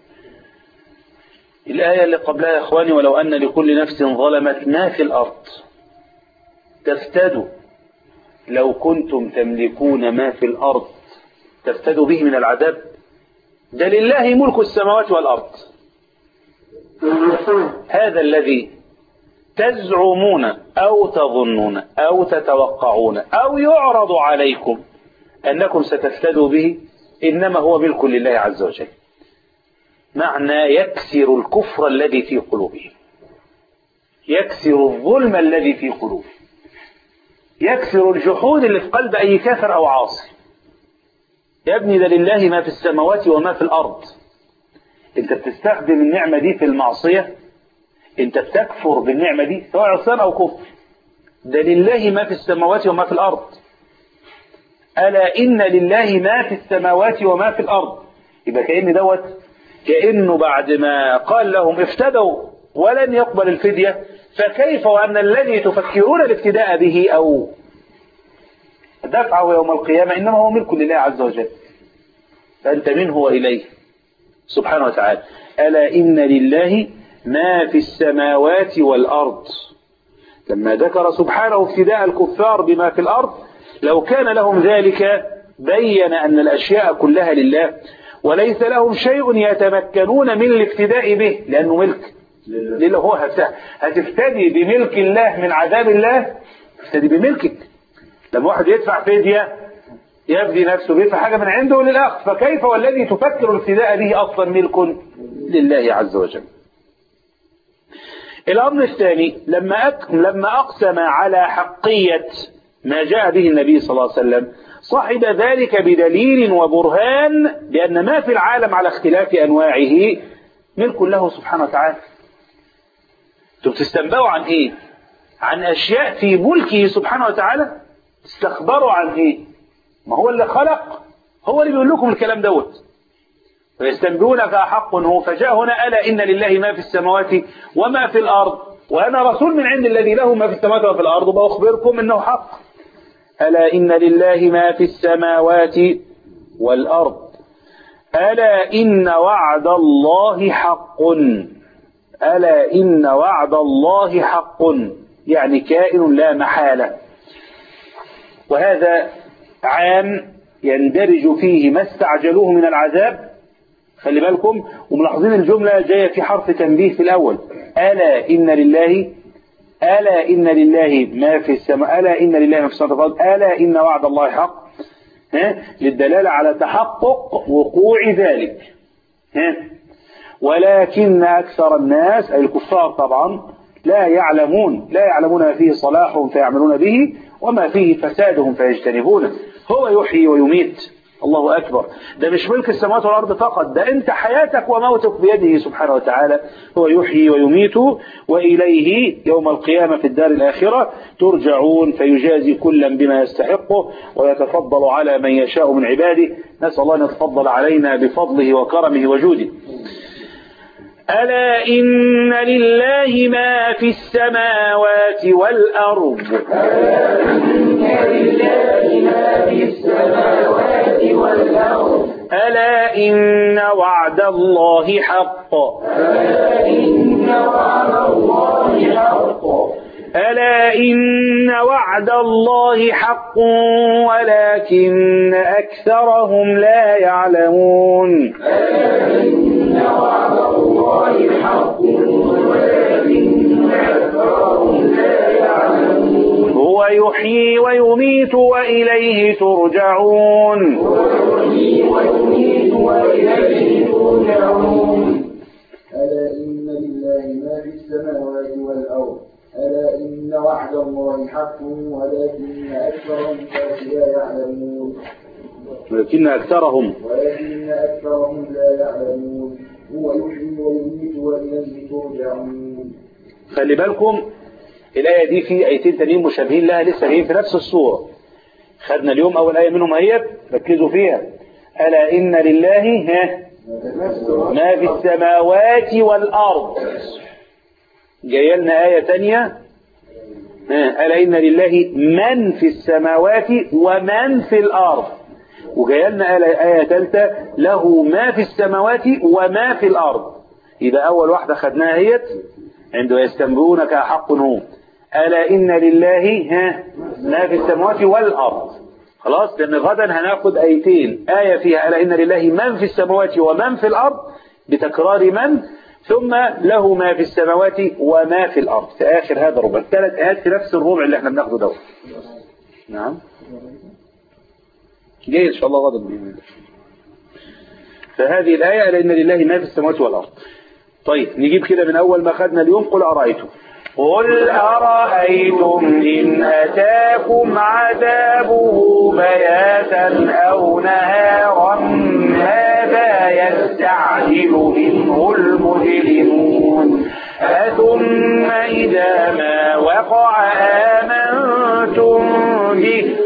S4: الآية اللي قبلها يا إخواني ولو أن لكل نفس ظلمت ما في الأرض تفتدوا لو كنتم تملكون ما في الأرض تفتدوا به من العذاب ده لله ملك السماوات والأرض. هذا الذي تزعمون أو تظنون أو تتوقعون أو يعرض عليكم أنكم ستفتدوا به إنما هو ملك لله عز وجل. معنى يكسر الكفر الذي في قلوبهم يكسر الظلم الذي في قلوبهم يكسر الجحود اللي في قلب أي كافر أو عاصي. يا ابني ده لله ما في السماوات وما في الأرض. انت بتستخدم النعمة دي في المعصية انت بتكفر بالنعمة دي سواء عصيان أو كفر. ده لله ما في السماوات وما في الأرض. ألا إن لله ما في السماوات وما في الأرض. يبقى كأنه بعد ما قال لهم افتدوا ولن يقبل الفدية فكيف وأن الذي تفكرون الافتداء به أو دفعه يوم القيامة إنما هو ملك لله عز وجل فأنت منه وإليه سبحانه وتعالى. ألا إن لله ما في السماوات والأرض. لما ذكر سبحانه افتداء الكفار بما في الأرض لو كان لهم ذلك بين أن الأشياء كلها لله وليس لهم شيء يتمكنون من الافتداء به لأنه ملك لله. هو هتفتدي بملك الله من عذاب الله تفتدي بملكك. لما واحد يدفع فدية يفدي نفسه بيدفع حاجة من عنده للآخر فكيف والذي تفكر الافتداء به أصلا ملك لله عز وجل. الأمر الثاني لما أقسم على حقية ما جاء به النبي صلى الله عليه وسلم صحب ذلك بدليل وبرهان بأن ما في العالم على اختلاف أنواعه ملك له سبحانه وتعالى. انتوا بتستنبئوا عن إيه؟ عن أشياء في ملكه سبحانه وتعالى، استخبروا عن إيه؟ ما هو اللي خلق، هو اللي بيقول لكم الكلام دوت. فيستنبئونك أحق هو، فجاء هنا ألا إن لله ما في السماوات وما في الأرض وأنا رسول من عند الذي له ما في السماوات وما في الأرض وبأخبركم إنه حق. ألا إن لله ما في السماوات والأرض ألا إن وعد الله حق. ألا إن وعد الله حق يعني كائن لا محالة. وهذا عام يندرج فيه ما استعجلوه من العذاب. خلي بالكم وملاحظين الجملة جاية في حرف تنبيه في الأول. ألا إن لله، ألا إن لله ما في السماء، ألا إن لله ما في السماء، ألا إن وعد الله حق، للدلالة على تحقق وقوع ذلك. ولكن أكثر الناس أي الكفار طبعا لا يعلمون ما فيه صلاحهم فيعملون به وما فيه فسادهم فيجتنبونه. هو يحيي ويميت. الله أكبر. ده مش ملك السماوات والأرض فقط، ده أنت حياتك وموتك بيده سبحانه وتعالى. هو يحيي ويميت وإليه يوم القيامة في الدار الآخرة ترجعون فيجازي كلا بما يستحقه ويتفضل على من يشاء من عباده. نسأل الله أن يتفضل علينا بفضله وكرمه وجوده. ألا إن لله ما في السماوات والأرض.
S5: ألا إن لله ما في السماوات والأرض.
S4: ألا إن وعد الله حق.
S5: ألا إن وعد الله حق.
S4: ألا إن وعد الله حق ولكن أكثرهم لا يعلمون.
S5: ألا إن وعد الله حق ولكن أكثرهم لا يعلمون.
S4: هو يحيي ويميت وإليه ترجعون.
S5: هو يحيي ويميت وإليه ترجعون.
S9: ألا إن لله ما في السماوات والأرض. ألا إن وعد الله حق ولكن أكثرهم لا يعلمون.
S4: ولكن أكثرهم
S9: لا يعلمون. هو يحيي ويميت وإليه ترجعون.
S4: خلي بالكم الآية دي في آيتين تانيين مشابهين لها لسه جايين في نفس السورة. خدنا اليوم أول آية منهم اهيت، ركزوا فيها. ألا إن لله ما في السماوات والأرض. جاي لنا آية تانية ألا إن لله من في السماوات ومن في الأرض. وجاي لنا آية ثالثة له ما في السماوات وما في الأرض. يبقى أول واحدة خدناها هي عند يستنبئونك أحق هو. ألا إن لله ما في السماوات والأرض. خلاص، لأن غدا هناخد آيتين، آية فيها ألا إن لله من في السماوات ومن في الأرض بتكرار من، ثم له ما في السماوات وما في الأرض في آخر هذا الربع. 3 آيات في نفس الربع اللي احنا بناخده ده. نعم جاي إن شاء الله غدا بإذن الله. فهذه الآية ألا إن لله ما في السماوات والأرض. طيب نجيب كده من أول ما خدنا اليوم. قل أرأيتم إن أتاكم عذابه بياتا أو نهارا ماذا يستعجل منه المجرمون. أثم إذا ما وقع آمنتم به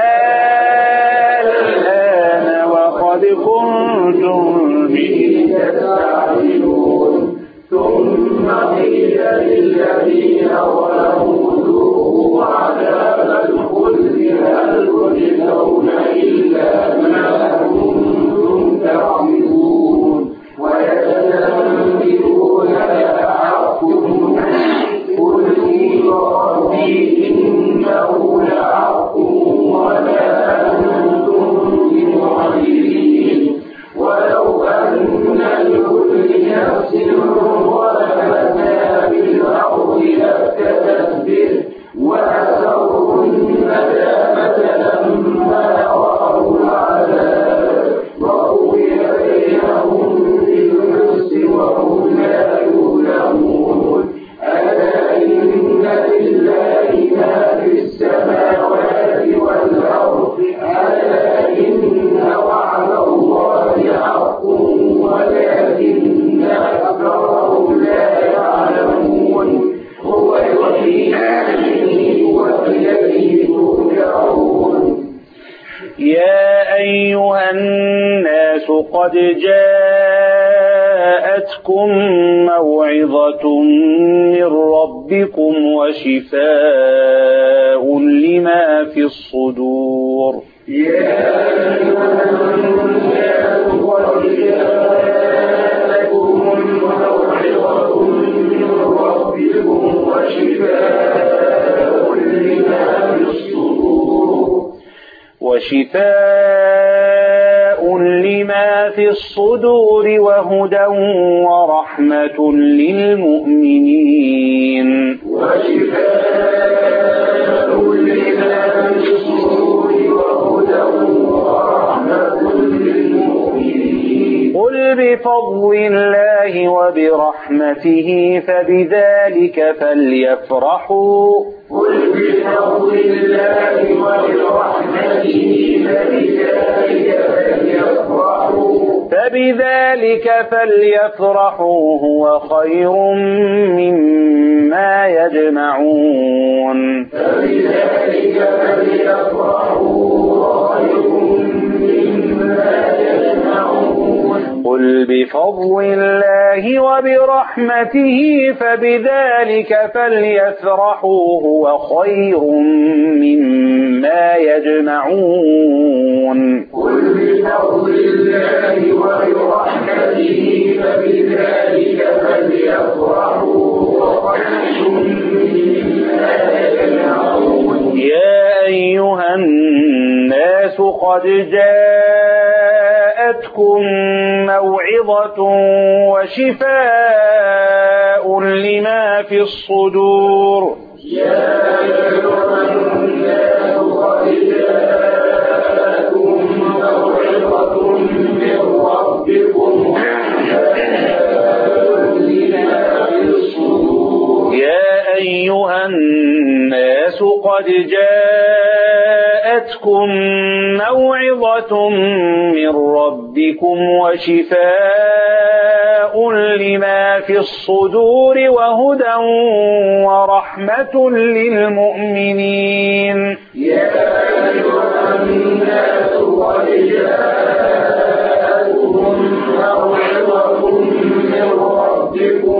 S4: الآن وقد كنتم به تستعجلون.
S5: ثم قيل للذين ظلموا ذوقوا عذاب الخلد هل تجزون إلا ما كنتم تعملون. ويستنبئونك أحق قل إي ربي إنه لحق وما أنتم بمعجزين. ولو أن لكل نفس ظلمت بالأرض لافتدت به
S4: يا أيها الناس قد جاءتكم موعظة من ربكم وشفاء لما في الصدور.
S5: يا أيها الناس قد جاءتكم موعظة من ربكم وشفاء لما في الصدور
S4: وهدى ورحمة للمؤمنين. قل بفضل الله وبرحمته فبذلك فليفرحوا هو خير مما يجمعون. قل بفضل الله وبرحمته فبذلك فليفرحوا هو خير مما يجمعون.
S5: قل بفضل الله وبرحمته فبذلك فليفرحوا هو خير مما يجمعون.
S4: يا أيها الناس قد جاءتكم موعظة وشفاء لما في الصدور.
S5: يا أيها الناس قد جاءتكم موعظة من ربكم
S4: يا أيها الناس قد جاءتكم موعظة من ربكم وشفاء لما في الصدور وهدى ورحمة للمؤمنين.
S5: يا أيها الناس قد جاءتكم موعظة من ربكم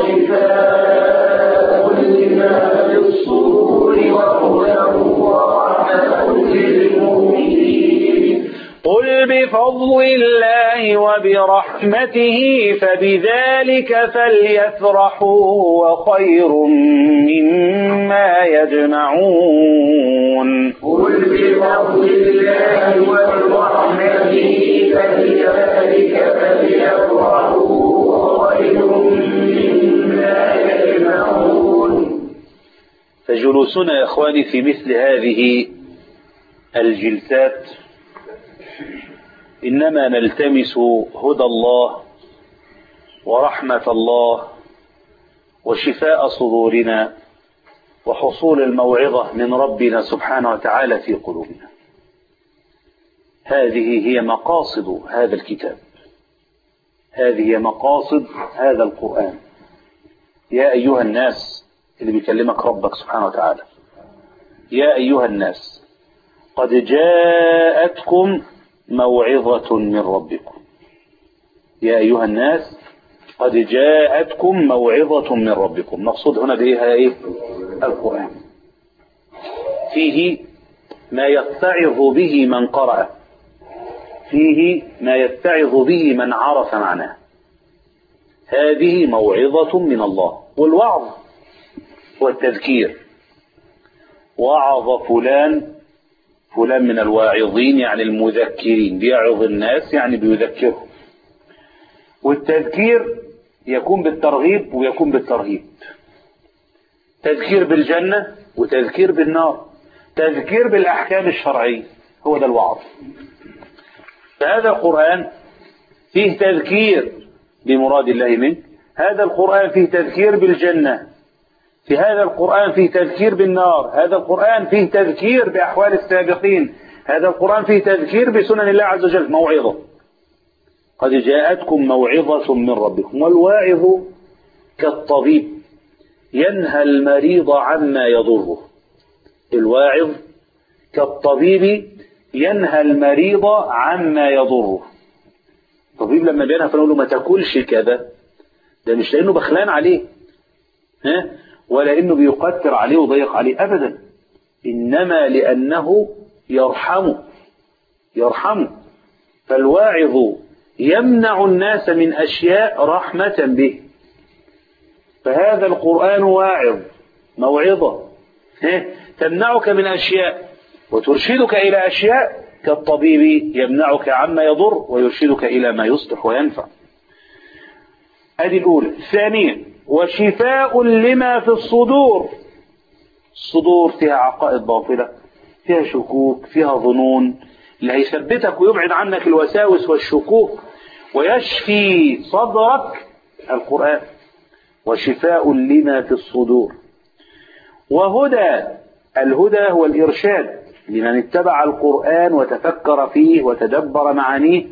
S5: وشفاء لما في الصدور وهدى ورحمة للمؤمنين.
S4: قل بفضل الله وبرحمته فبذلك فليفرحوا هو خير مما يجمعون.
S5: قل بفضل الله وبرحمته فبذلك فليفرحوا هو خير مما يجمعون.
S4: فجلوسنا يا إخواني في مثل هذه الجلسات إنما نلتمس هدى الله ورحمة الله وشفاء صدورنا وحصول الموعظة من ربنا سبحانه وتعالى في قلوبنا. هذه هي مقاصد هذا الكتاب، هذه هي مقاصد هذا القرآن. يا أيها الناس، اللي بيكلمك ربك سبحانه وتعالى، يا أيها الناس قد جاءتكم موعظة من ربكم. يا أيها الناس قد جاءتكم موعظة من ربكم. مقصود هنا بإيه؟ القرآن. فيه ما يتعظ به من قرأ، فيه ما يتعظ به من عرف معناه. هذه موعظة من الله. والوعظ هو التذكير. وعظ فلان من الواعظين يعني المذكرين، بيعظ الناس يعني بيذكرهم. والتذكير يكون بالترغيب ويكون بالترهيب. تذكير بالجنة وتذكير بالنار، تذكير بالأحكام الشرعية، هو ده الوعظ. فهذا القرآن فيه تذكير بمراد الله منه، هذا القرآن فيه تذكير بالجنة، في هذا القرآن فيه تذكير بالنار، هذا القرآن فيه تذكير بأحوال السابقين، هذا القرآن فيه تذكير بسنن الله عز وجل. موعظة. قد جاءتكم موعظة من ربكم. والواعظ كالطبيب ينهى المريض عما يضره. الواعظ كالطبيب ينهى المريض عما يضره. الطبيب لما بينهى فنقول له ما تاكلش كذا، ده مش لأنه بخلان عليه ولا إنه بيقتر عليه وضيق عليه أبدا، إنما لأنه يرحمه. فالواعظ يمنع الناس من أشياء رحمة به. فهذا القرآن واعظ، موعظة تمنعك من أشياء وترشدك إلى أشياء، كالطبيب يمنعك عما يضر ويرشدك إلى ما يصلح وينفع. هذه الأولى. ثانيا وشفاء لما في الصدور. الصدور فيها عقائد باطلة، فيها شكوك، فيها ظنون، اللي هيثبتك ويبعد عنك الوساوس والشكوك ويشفي صدرك القرآن. وشفاء لما في الصدور. وهدى، الهدى هو الإرشاد لمن اتبع القرآن وتفكر فيه وتدبر معانيه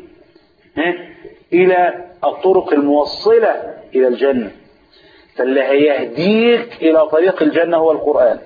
S4: إلى الطرق الموصلة إلى الجنة. فاللي هيهديك إلى طريق الجنة هو القرآن.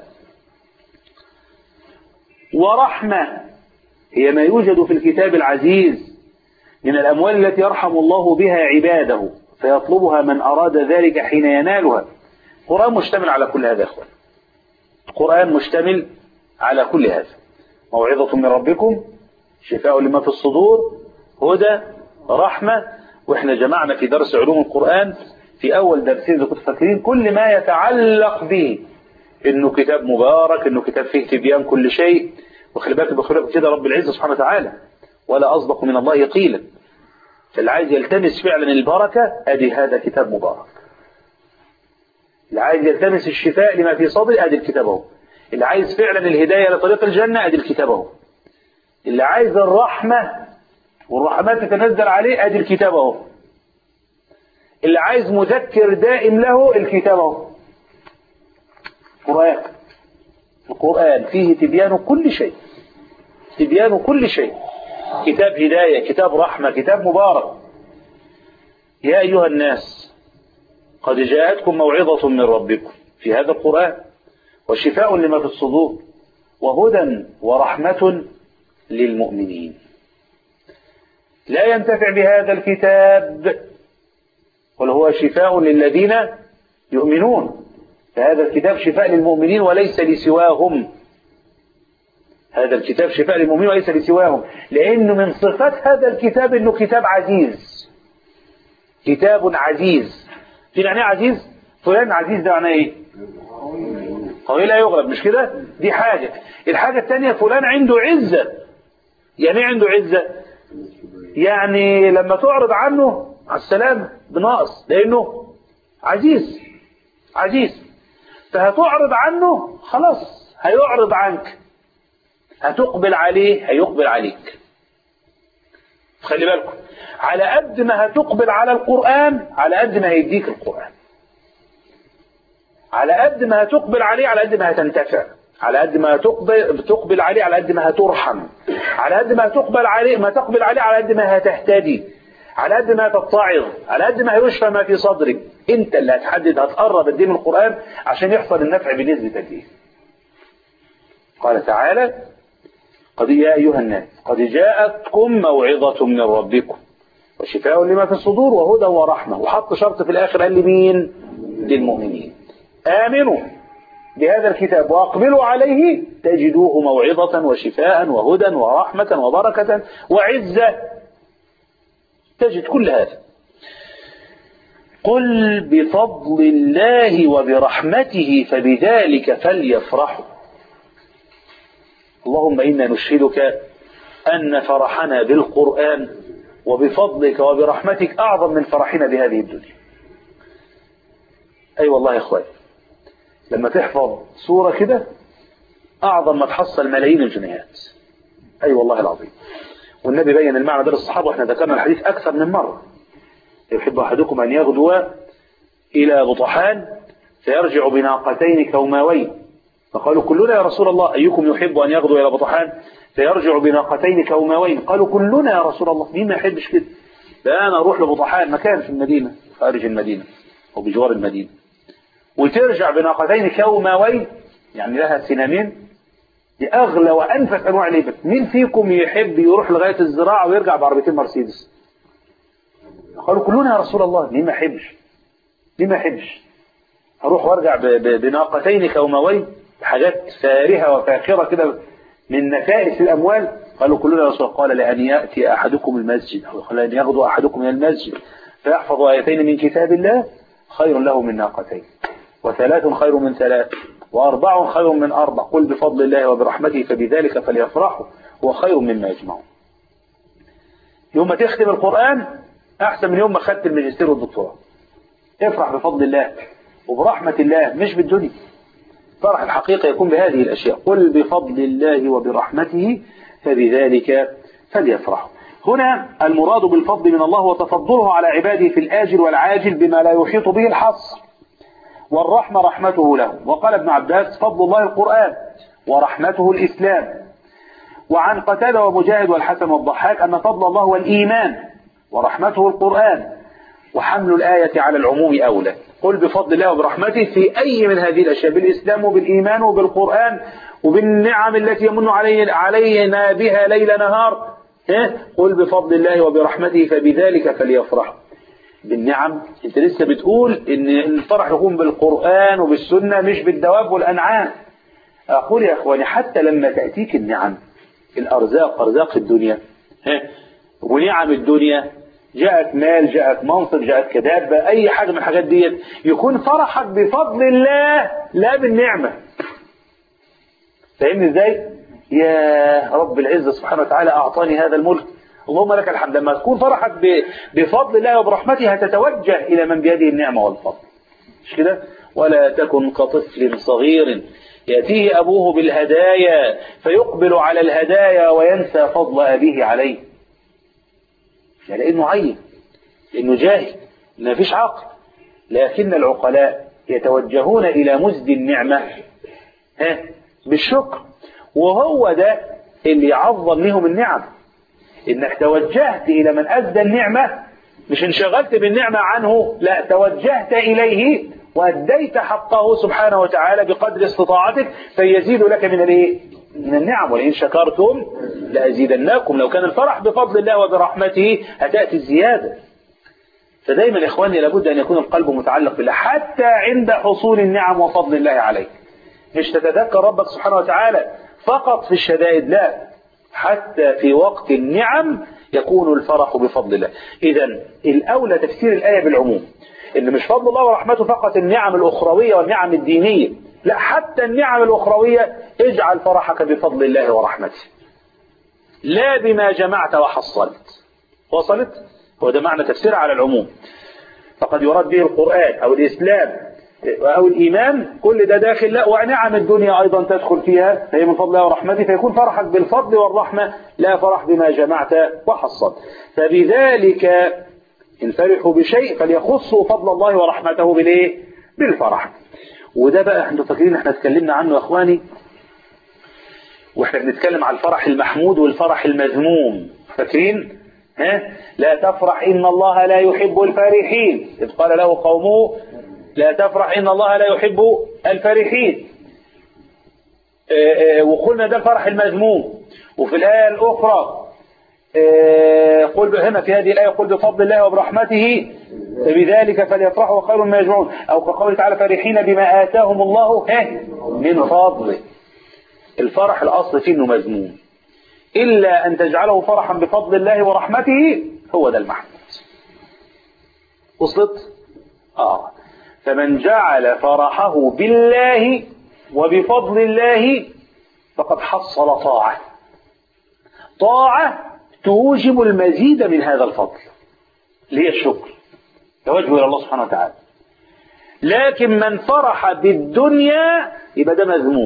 S4: ورحمة هي ما يوجد في الكتاب العزيز من الأموال التي يرحم الله بها عباده فيطلبها من أراد ذلك حين ينالها. القرآن مشتمل على كل هذا يا أخوان، القرآن مشتمل على كل هذا. موعظة من ربكم، شفاء لما في الصدور، هدى، رحمة. وإحنا جمعنا في درس علوم القرآن في أول درسين إذا كنتم فاكرين كل ما يتعلق به، إنه كتاب مبارك، إنه كتاب فيه تبيان كل شيء. وخلي بالك بخلاف كده رب العزة سبحانه وتعالى ولا أصدق من الله قيلا. فاللي عايز يلتمس فعلا البركة أدي هذا كتاب مبارك. اللي عايز يلتمس الشفاء لما في صدره أدي الكتاب اهو. اللي عايز فعلا الهداية لطريق الجنة أدي الكتاب اهو. اللي عايز الرحمة والرحمات تتنزل عليه أدي الكتاب اهو. اللي عايز مذكر دائم له الكتاب اهو. القرآن فيه تبيان كل شيء، تبيان كل شيء. كتاب هداية، كتاب رحمة، كتاب مبارك. يا أيها الناس قد جاءتكم موعظة من ربكم في هذا القرآن، وشفاء لما في الصدور، وهدى ورحمة للمؤمنين. لا ينتفع بهذا الكتاب قل هو شفاء للذين يؤمنون، فهذا الكتاب شفاء للمؤمنين وليس لسواهم. هذا الكتاب شفاء للمؤمنين وليس لسواهم، لأنه من صفات هذا الكتاب أنه كتاب عزيز. كتاب عزيز. في معنى عزيز؟ فلان عزيز ده معناه ايه؟ قوي لا يغلب، مش كده؟ دي حاجة. الحاجة الثانية فلان عنده عزة. يعني ايه عنده عزة؟ يعني لما تعرض عنه على السلام بناقص، لأنه عزيز. فهتعرض عنه خلاص هيعرض عنك، هتقبل عليه هيقبل عليك. خلي بالكم، على قد ما هتقبل على القرآن على قد ما هيديك القرآن. على قد ما هتقبل عليه على قد ما هتنتفع. على قد ما تقبل عليه على قد ما هترحم. على قد ما تقبل عليه على قد ما هتهتدي. على قد ما تتعظ، على قد ما هيشفى ما في صدرك. انت اللي هتحدد هتقرب الدين من القرآن عشان يحصل النفع بنسبة قد ايه. قال تعالى قد يا أيها الناس قد جاءتكم موعظة من ربكم وشفاء لما في الصدور وهدى ورحمة. وحط شرط في الآخر قال لمين؟ للمؤمنين. آمنوا بهذا الكتاب وأقبلوا عليه تجدوه موعظة وشفاء وهدى ورحمة وبركة وعزة. تجد كل هذا. قل بفضل الله وبرحمته فبذلك فليفرحوا. اللهم إنا نشهدك أن فرحنا بالقرآن وبفضلك وبرحمتك أعظم من فرحنا بهذه الدنيا. أي والله يا إخواني، لما تحفظ سورة كده أعظم ما تحصل ملايين الجنيهات. أي والله العظيم. والنبي بين المعنى ده للصحابة، واحنا ذكرنا الحديث أكثر من مرة. يحب أحدكم أن يغدو إلى بطحان فيرجع بناقتين كوماوين، فقالوا كلنا يا رسول الله. أيكم يحب أن يغدو إلى بطحان فيرجع بناقتين كوماوين؟ قالوا كلنا يا رسول الله. مين ما يحبش كده؟ لا أنا أروح لبطحان، مكان في المدينة خارج المدينة أو بجوار المدينة، وترجع بناقتين كوماوين يعني لها سنامين دي أغلى وأنفس أنواع الإبل. مين فيكم يحب يروح لغاية الزراعة ويرجع بعربيتين مرسيدس؟ قالوا كلنا يا رسول الله. ليه ما يحبش؟ ليه ما يحبش؟ هروح وارجع بناقتين كوموين، حاجات فارهة وفاخرة كده من نفائس الأموال. قالوا كلنا يا رسول الله. قال لأن يأتي أحدكم المسجد، أو قال أن يغدو أحدكم من المسجد فيحفظ آيتين من كتاب الله خير له من ناقتين، وثلاث خير من ثلاث، وأربع خير من أربع. قل بفضل الله وبرحمته فبذلك فليفرحوا هو خير مما يجمعون. يوم ما تختم القرآن أحسن من يوم ما خدت الماجستير والدكتوراه. افرح بفضل الله وبرحمة الله، مش بالدنيا. فرح الحقيقة يكون بهذه الأشياء. قل بفضل الله وبرحمته فبذلك فليفرحوا. هنا المراد بالفضل من الله وتفضله على عباده في الآجل والعاجل بما لا يحيط به الحصر، والرحمة رحمته له. وقال ابن عباس فضل الله القرآن ورحمته الإسلام. وعن قتادة ومجاهد والحسن والضحاك أن فضل الله هو الإيمان ورحمته القرآن، وحمل الآية على العموم أولى. قل بفضل الله وبرحمته في أي من هذه الأشياء، بالإسلام وبالإيمان وبالقرآن وبالنعم التي يمن علينا بها ليل نهار. قل بفضل الله وبرحمته فبذلك فليفرحوا. بالنعم انت لسه بتقول ان الفرح يكون بالقرآن وبالسنة مش بالدواب والأنعام. أقول يا أخواني حتى لما تأتيك النعم، الأرزاق، أرزاق الدنيا ونعم الدنيا، جاءت مال، جاءت منصب، جاءت كدابة، أي حاجة من الحاجات دي، يكون فرحك بفضل الله لا بالنعمة. فاهمني ازاي؟ يا رب العزة سبحانه وتعالى أعطاني هذا الملك، اللهم لك الحمد. لما تكون فرحك بفضل الله وبرحمته هتتوجه إلى من بيده النعمة والفضل، مش كده؟ ولا تكن كطفل صغير يأتيه أبوه بالهدايا فيقبل على الهدايا وينسى فضل أبيه عليه. يعني لأنه عيب، لأنه جاهل، ما فيش عقل. لكن العقلاء يتوجهون إلى مزد النعمة بالشكر، وهو ده اللي يعظم لهم النعم. إنك توجهت إلى من أزدى النعمة، مش انشغلت بالنعمة عنه، لا، توجهت إليه وأديت حقه سبحانه وتعالى بقدر استطاعتك فيزيد لك من الايه؟ من النعم. ولئن شكرتم لأزيدنكم. لو كان الفرح بفضل الله وبرحمته هتأتي الزيادة. فدايما يا إخواني لابد أن يكون القلب متعلق بالله حتى عند حصول النعم وفضل الله عليك. مش تتذكر ربك سبحانه وتعالى فقط في الشدائد، لا، حتى في وقت النعم يكون الفرح بفضل الله. إذا الأولى تفسير الآية بالعموم، إن مش فضل الله ورحمته فقط النعم الأخروية والنعم الدينية، لا، حتى النعم الأخروية اجعل فرحك بفضل الله ورحمته لا بما جمعت وحصلت. وصلت؟ هو ده معنى تفسير على العموم. فقد يراد به القرآن أو الإسلام أو الإيمان، كل ده داخل، لا، ونعم الدنيا أيضا تدخل فيها، فهي من فضل الله ورحمته، فيكون فرحك بالفضل والرحمة لا فرح بما جمعت وحصلت. فبذلك إن فرحوا بشيء فليخصوا فضل الله ورحمته بالإيه؟ بالفرح. وده بقى انتوا فاكرين احنا اتكلمنا عنه يا اخواني واحنا بنتكلم على الفرح المحمود والفرح المذموم، فاكرين؟ لا تفرح إن الله لا يحب الفرحين، إذ قال له قومه لا تفرح إن الله لا يحب الفرحين. وقلنا ده الفرح المذموم. وفي الآية الأخرى قل هنا في هذه الآية قل بفضل الله وبرحمته فبذلك فليفرحوا خير مما يجمعون، أو كقوله تعالى فرحين بما آتاهم الله من فضله. الفرح الأصل فيه إنه مذموم، إلا أن تجعله فرحا بفضل الله ورحمته، هو ده المحمود. وصلت؟ فمن جعل فرحه بالله وبفضل الله فقد حصل طاعة توجب المزيد من هذا الفضل، اللي هي الشكر، توجه إلى الله سبحانه وتعالى. لكن من فرح بالدنيا يبقى ده مذموم.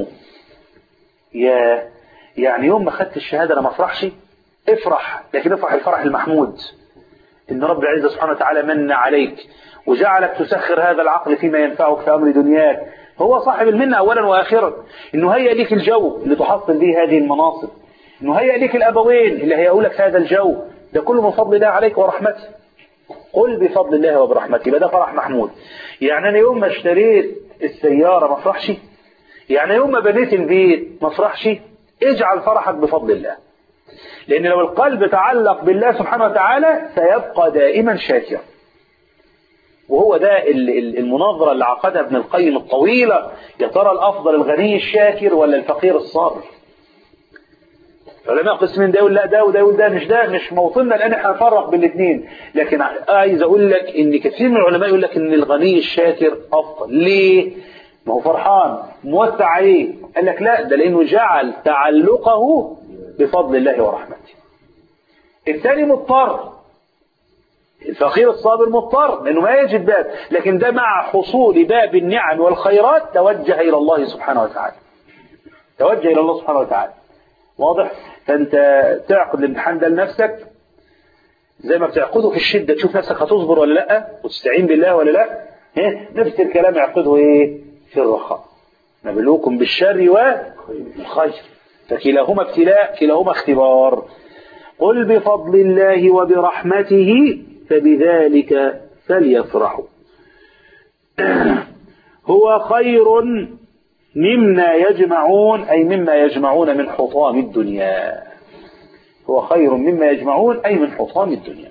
S4: يعني يوم ما خدت الشهادة أنا ما افرحش، افرح، لكن افرح الفرح المحمود، إن رب العزة سبحانه وتعالى من عليك وجعلك تسخر هذا العقل فيما ينفعك في أمر دنياك. هو صاحب المنة أولا وآخرا، إنه هيأ لك الجو اللي تحصل به هذه المناصب، إنه هيأ لك الأبوين اللي هيأوا لك هذا الجو، ده كله من فضل الله عليك ورحمته. قل بفضل الله وبرحمته، يبقى ده فرح محمود. يعني أنا يوم ما اشتريت السيارة ما افرحش؟ يعني يوم ما بنيت البيت ما افرحش؟ اجعل فرحك بفضل الله، لأن لو القلب تعلق بالله سبحانه وتعالى سيبقى دائما شاكرا. وهو ده المناظرة اللي عقدها ابن القيم الطويلة، يا ترى الأفضل الغني الشاكر ولا الفقير الصابر؟ العلماء قسمين، ده يقول لا ده وده يقول ده، مش موطننا الآن احنا نفرق بالاثنين. لكن عايز أقول لك إن كثير من العلماء يقول لك إن الغني الشاكر أفضل. ليه؟ ما هو فرحان موسع عليه. قال لك لا، ده لأنه جعل تعلقه بفضل الله ورحمته. الثاني مضطر، الفقير الصابر مضطر لأنه ما يجد باب، لكن ده مع حصول باب النعم والخيرات توجه إلى الله سبحانه وتعالى، توجه إلى الله سبحانه وتعالى. واضح؟ فأنت تعقد الامتحان ده لنفسك زي ما بتعقده في الشدة، تشوف نفسك هتصبر ولا لا، وتستعين بالله ولا لا. نفس الكلام يعقده ايه في الرخاء، نبلوكم بالشر والخير، فكلاهما ابتلاء، كلاهما اختبار. قل بفضل الله وبرحمته فبذلك فليفرحوا هو خير مما يجمعون، أي مما يجمعون من حطام الدنيا. هو خير مما يجمعون أي من حطام الدنيا.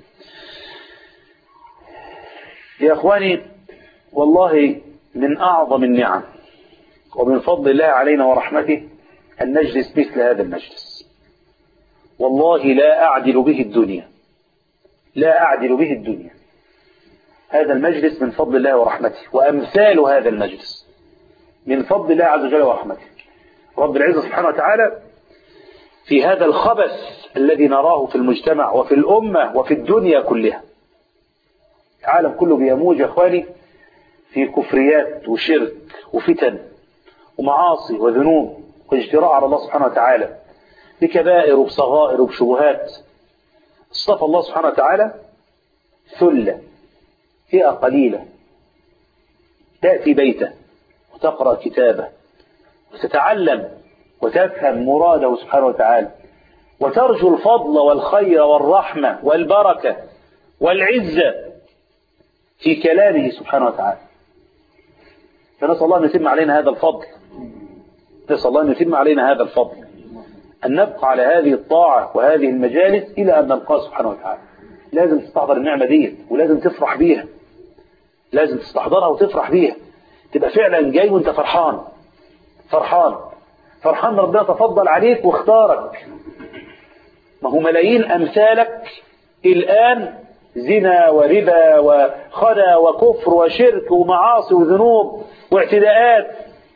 S4: يا أخواني، والله من أعظم النعم ومن فضل الله علينا ورحمته أن نجلس مثل هذا المجلس. والله لا أعدل به الدنيا، لا أعدل به الدنيا. هذا المجلس من فضل الله ورحمته، وأمثال هذا المجلس من فضل الله عز وجل ورحمته. رب العزة سبحانه وتعالى في هذا الخبث الذي نراه في المجتمع وفي الأمة وفي الدنيا كلها، العالم كله بيموج يا أخواني في كفريات وشرك وفتن ومعاصي وذنوب واجتراء على الله سبحانه وتعالى، بكبائر وبصغائر وبشبهات. اصطفى الله سبحانه وتعالى ثلة، فئة قليلة تأتي بيته وتقرأ كتابه وتتعلم وتفهم مراده سبحانه وتعالى، وترجو الفضل والخير والرحمة والبركة والعزة في كلامه سبحانه وتعالى. فنسأل الله أن يتم علينا هذا الفضل، نسأل الله أن يتم علينا هذا الفضل، أن نبقى على هذه الطاعة وهذه المجالس إلى أن نلقاه سبحانه وتعالى. لازم تستحضر النعمة دي ولازم تفرح بيها، لازم تستحضرها وتفرح بيها، تبقى فعلا جاي وانت فرحان فرحان فرحان ربنا تفضل عليك واختارك. ما هو ملايين أمثالك الآن زنا وربا وخنا وكفر وشرك ومعاصي وذنوب واعتداءات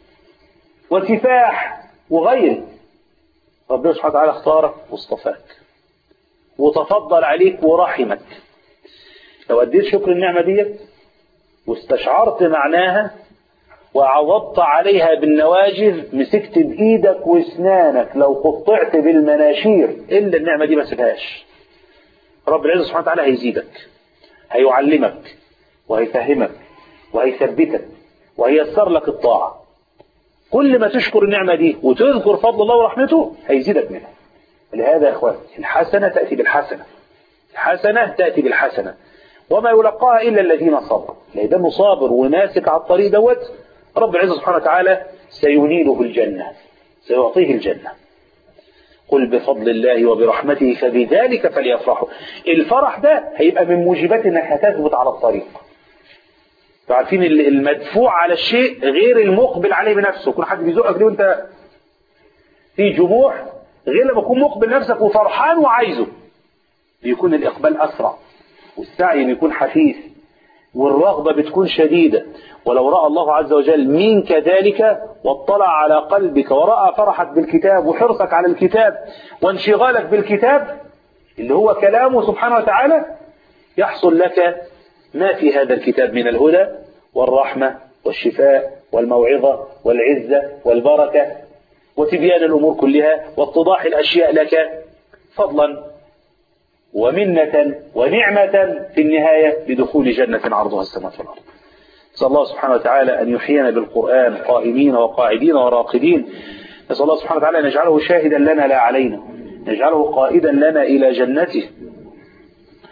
S4: وسفاح وغيره. ربنا سبحانه وتعالى اختارك واصطفاك وتفضل عليك ورحمك. لو أديت شكر النعمة دي واستشعرت معناها وعضبت عليها بالنواجذ، مسكت بإيدك واسنانك لو قطعت بالمناشير إلا النعمة دي ما سيبهاش. رب العزة سبحانه وتعالى هيزيدك، هيعلمك وهيفهمك وهيثبتك وهييسر لك الطاعة. كل ما تشكر النعمة دي وتذكر فضل الله ورحمته هيزيدك منها. لهذا يا اخوان الحسنة تأتي بالحسنة، الحسنة تأتي بالحسنة، وما يلقاها إلا الذين صبروا. لأنه صابر وماسك على الطريق دوت، رب العزة سبحانه وتعالى سينيله الجنة، سيعطيه الجنة. قل بفضل الله وبرحمته فبذلك فليفرحوا. الفرح ده هيبقى من موجبات انك هتثبت على الطريق. عارفين المدفوع على الشيء غير المقبل عليه بنفسه. كل حد بيزقك ليه وانت في جموح، غير لما تكون مقبل نفسك وفرحان وعايزه، بيكون الإقبال أسرع والسعي بيكون حثيث والرغبة بتكون شديدة. ولو رأى الله عز وجل منك ذلك واطلع على قلبك ورأى فرحك بالكتاب وحرصك على الكتاب وانشغالك بالكتاب اللي هو كلامه سبحانه وتعالى، يحصل لك ما في هذا الكتاب من الهدى والرحمة والشفاء والموعظة والعزة والبركة وتبيان الأمور كلها واتضاح الأشياء لك فضلا ومنة ونعمة في النهاية بدخول جنة عرضها السماوات والأرض. نسأل الله سبحانه وتعالى أن يحيينا بالقرآن قائمين وقاعدين وراقدين. نسأل الله سبحانه وتعالى أن يجعله شاهدا لنا لا علينا، نجعله قائدا لنا إلى جنته.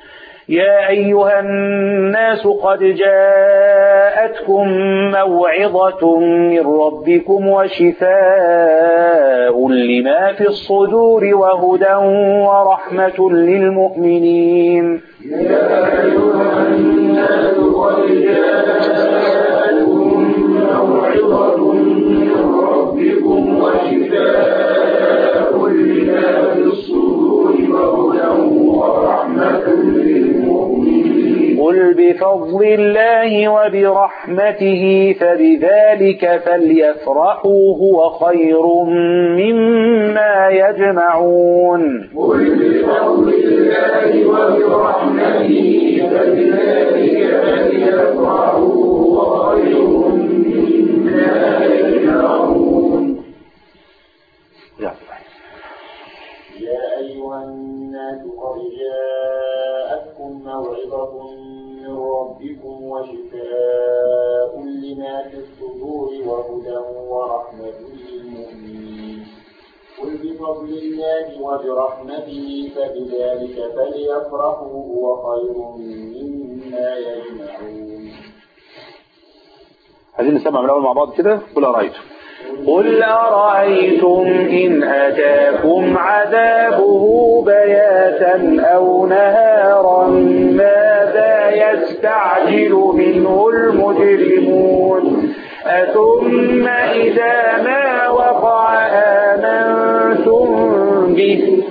S4: يا أيها الناس قد جاءتكم موعظة من ربكم وشفاء لما في الصدور وهدى ورحمة للمؤمنين.
S5: يا أيها الناس قد جاءتكم موعظة من ربكم وشفاء لما في الصدور وهدى ورحمة للمؤمنين.
S4: قل بفضل الله وبرحمته فبذلك فليفرحوا هو خير مما يجمعون.
S5: قل بفضل الله وبرحمته فبذلك فليفرحوا هو خير مما يجمعون.
S6: يا أيها الناس قد جاءتكم موعظة من ربكم وشفاء لما في الصدور وهدى ورحمة للمؤمنين. قل بفضل الله وبرحمته فبذلك فليفرحوا هو خير مما يجمعون.
S4: عايزين نسمع من الأول مع بعض كده. قل أرأيتم إن أتاكم عذابه بياتا أو نهارا ماذا يستعجل منه المجرمون أثم إذا ما وقع آمنتم به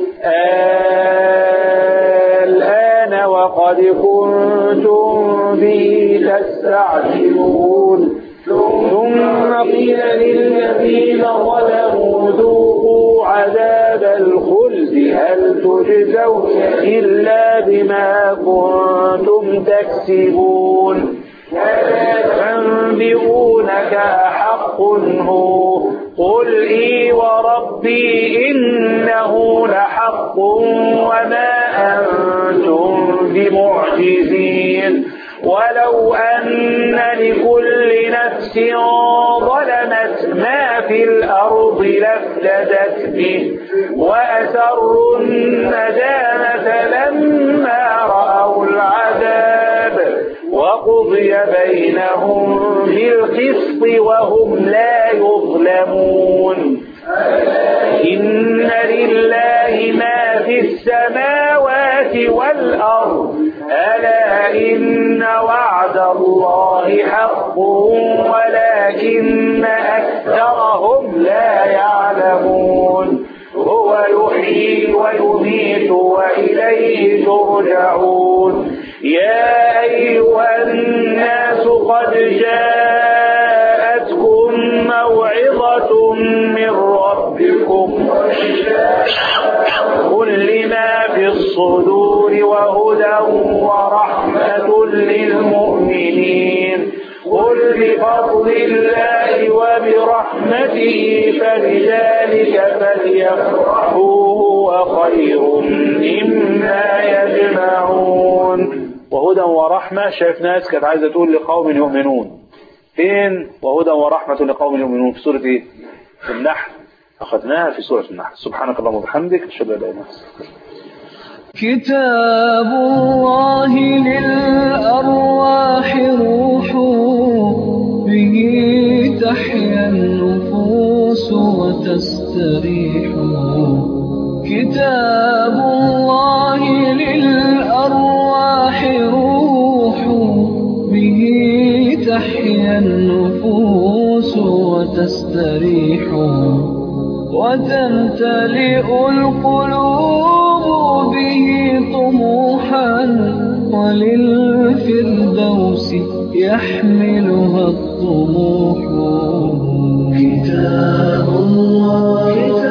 S4: الآن وقد كنتم به تستعجلون ثم قيل للذين ظلموا ذوقوا عذاب الخلد هل تجزون إلا بما كنتم تكسبون ينبئونك أحق هو قل إي وربي إنه لحق وما أنتم بمعجزين ولو أن لكل نفس ظلمت ما في الأرض لافتدت به وأسروا الندامة لما رأوا العذاب وقضي بينهم بالقسط وهم لا يظلمون إن لله ما في السماوات والأرض ألا إن وعد الله حق ولكن أكثرهم لا يعلمون هو يحيي ويميت وإليه ترجعون يا أيها الناس قد جاءتكم موعظة من ربكم قل لما في الصدور وهدى ورحمة للمؤمنين قل بفضل الله وبرحمته فبذلك فليفرحوا هو خير مما يجمعون. وهدى ورحمة شايف ناس كانت عايزة تقول لقوم يؤمنون فين وهدى ورحمة لقوم يؤمنون في سورة ايه؟ في النحل أخذناها في سورة النحل. سبحانك اللهم وبحمدك أشهد أن لا إله إلا أنت.
S10: كتاب الله للأرواح روح به تحيا النفوس وتستريح كتاب الله للأرواح روح به تحيا النفوس وتستريح وتمتلئ القلوب به طموحا وللفردوس يحملها الطموح كتاب الله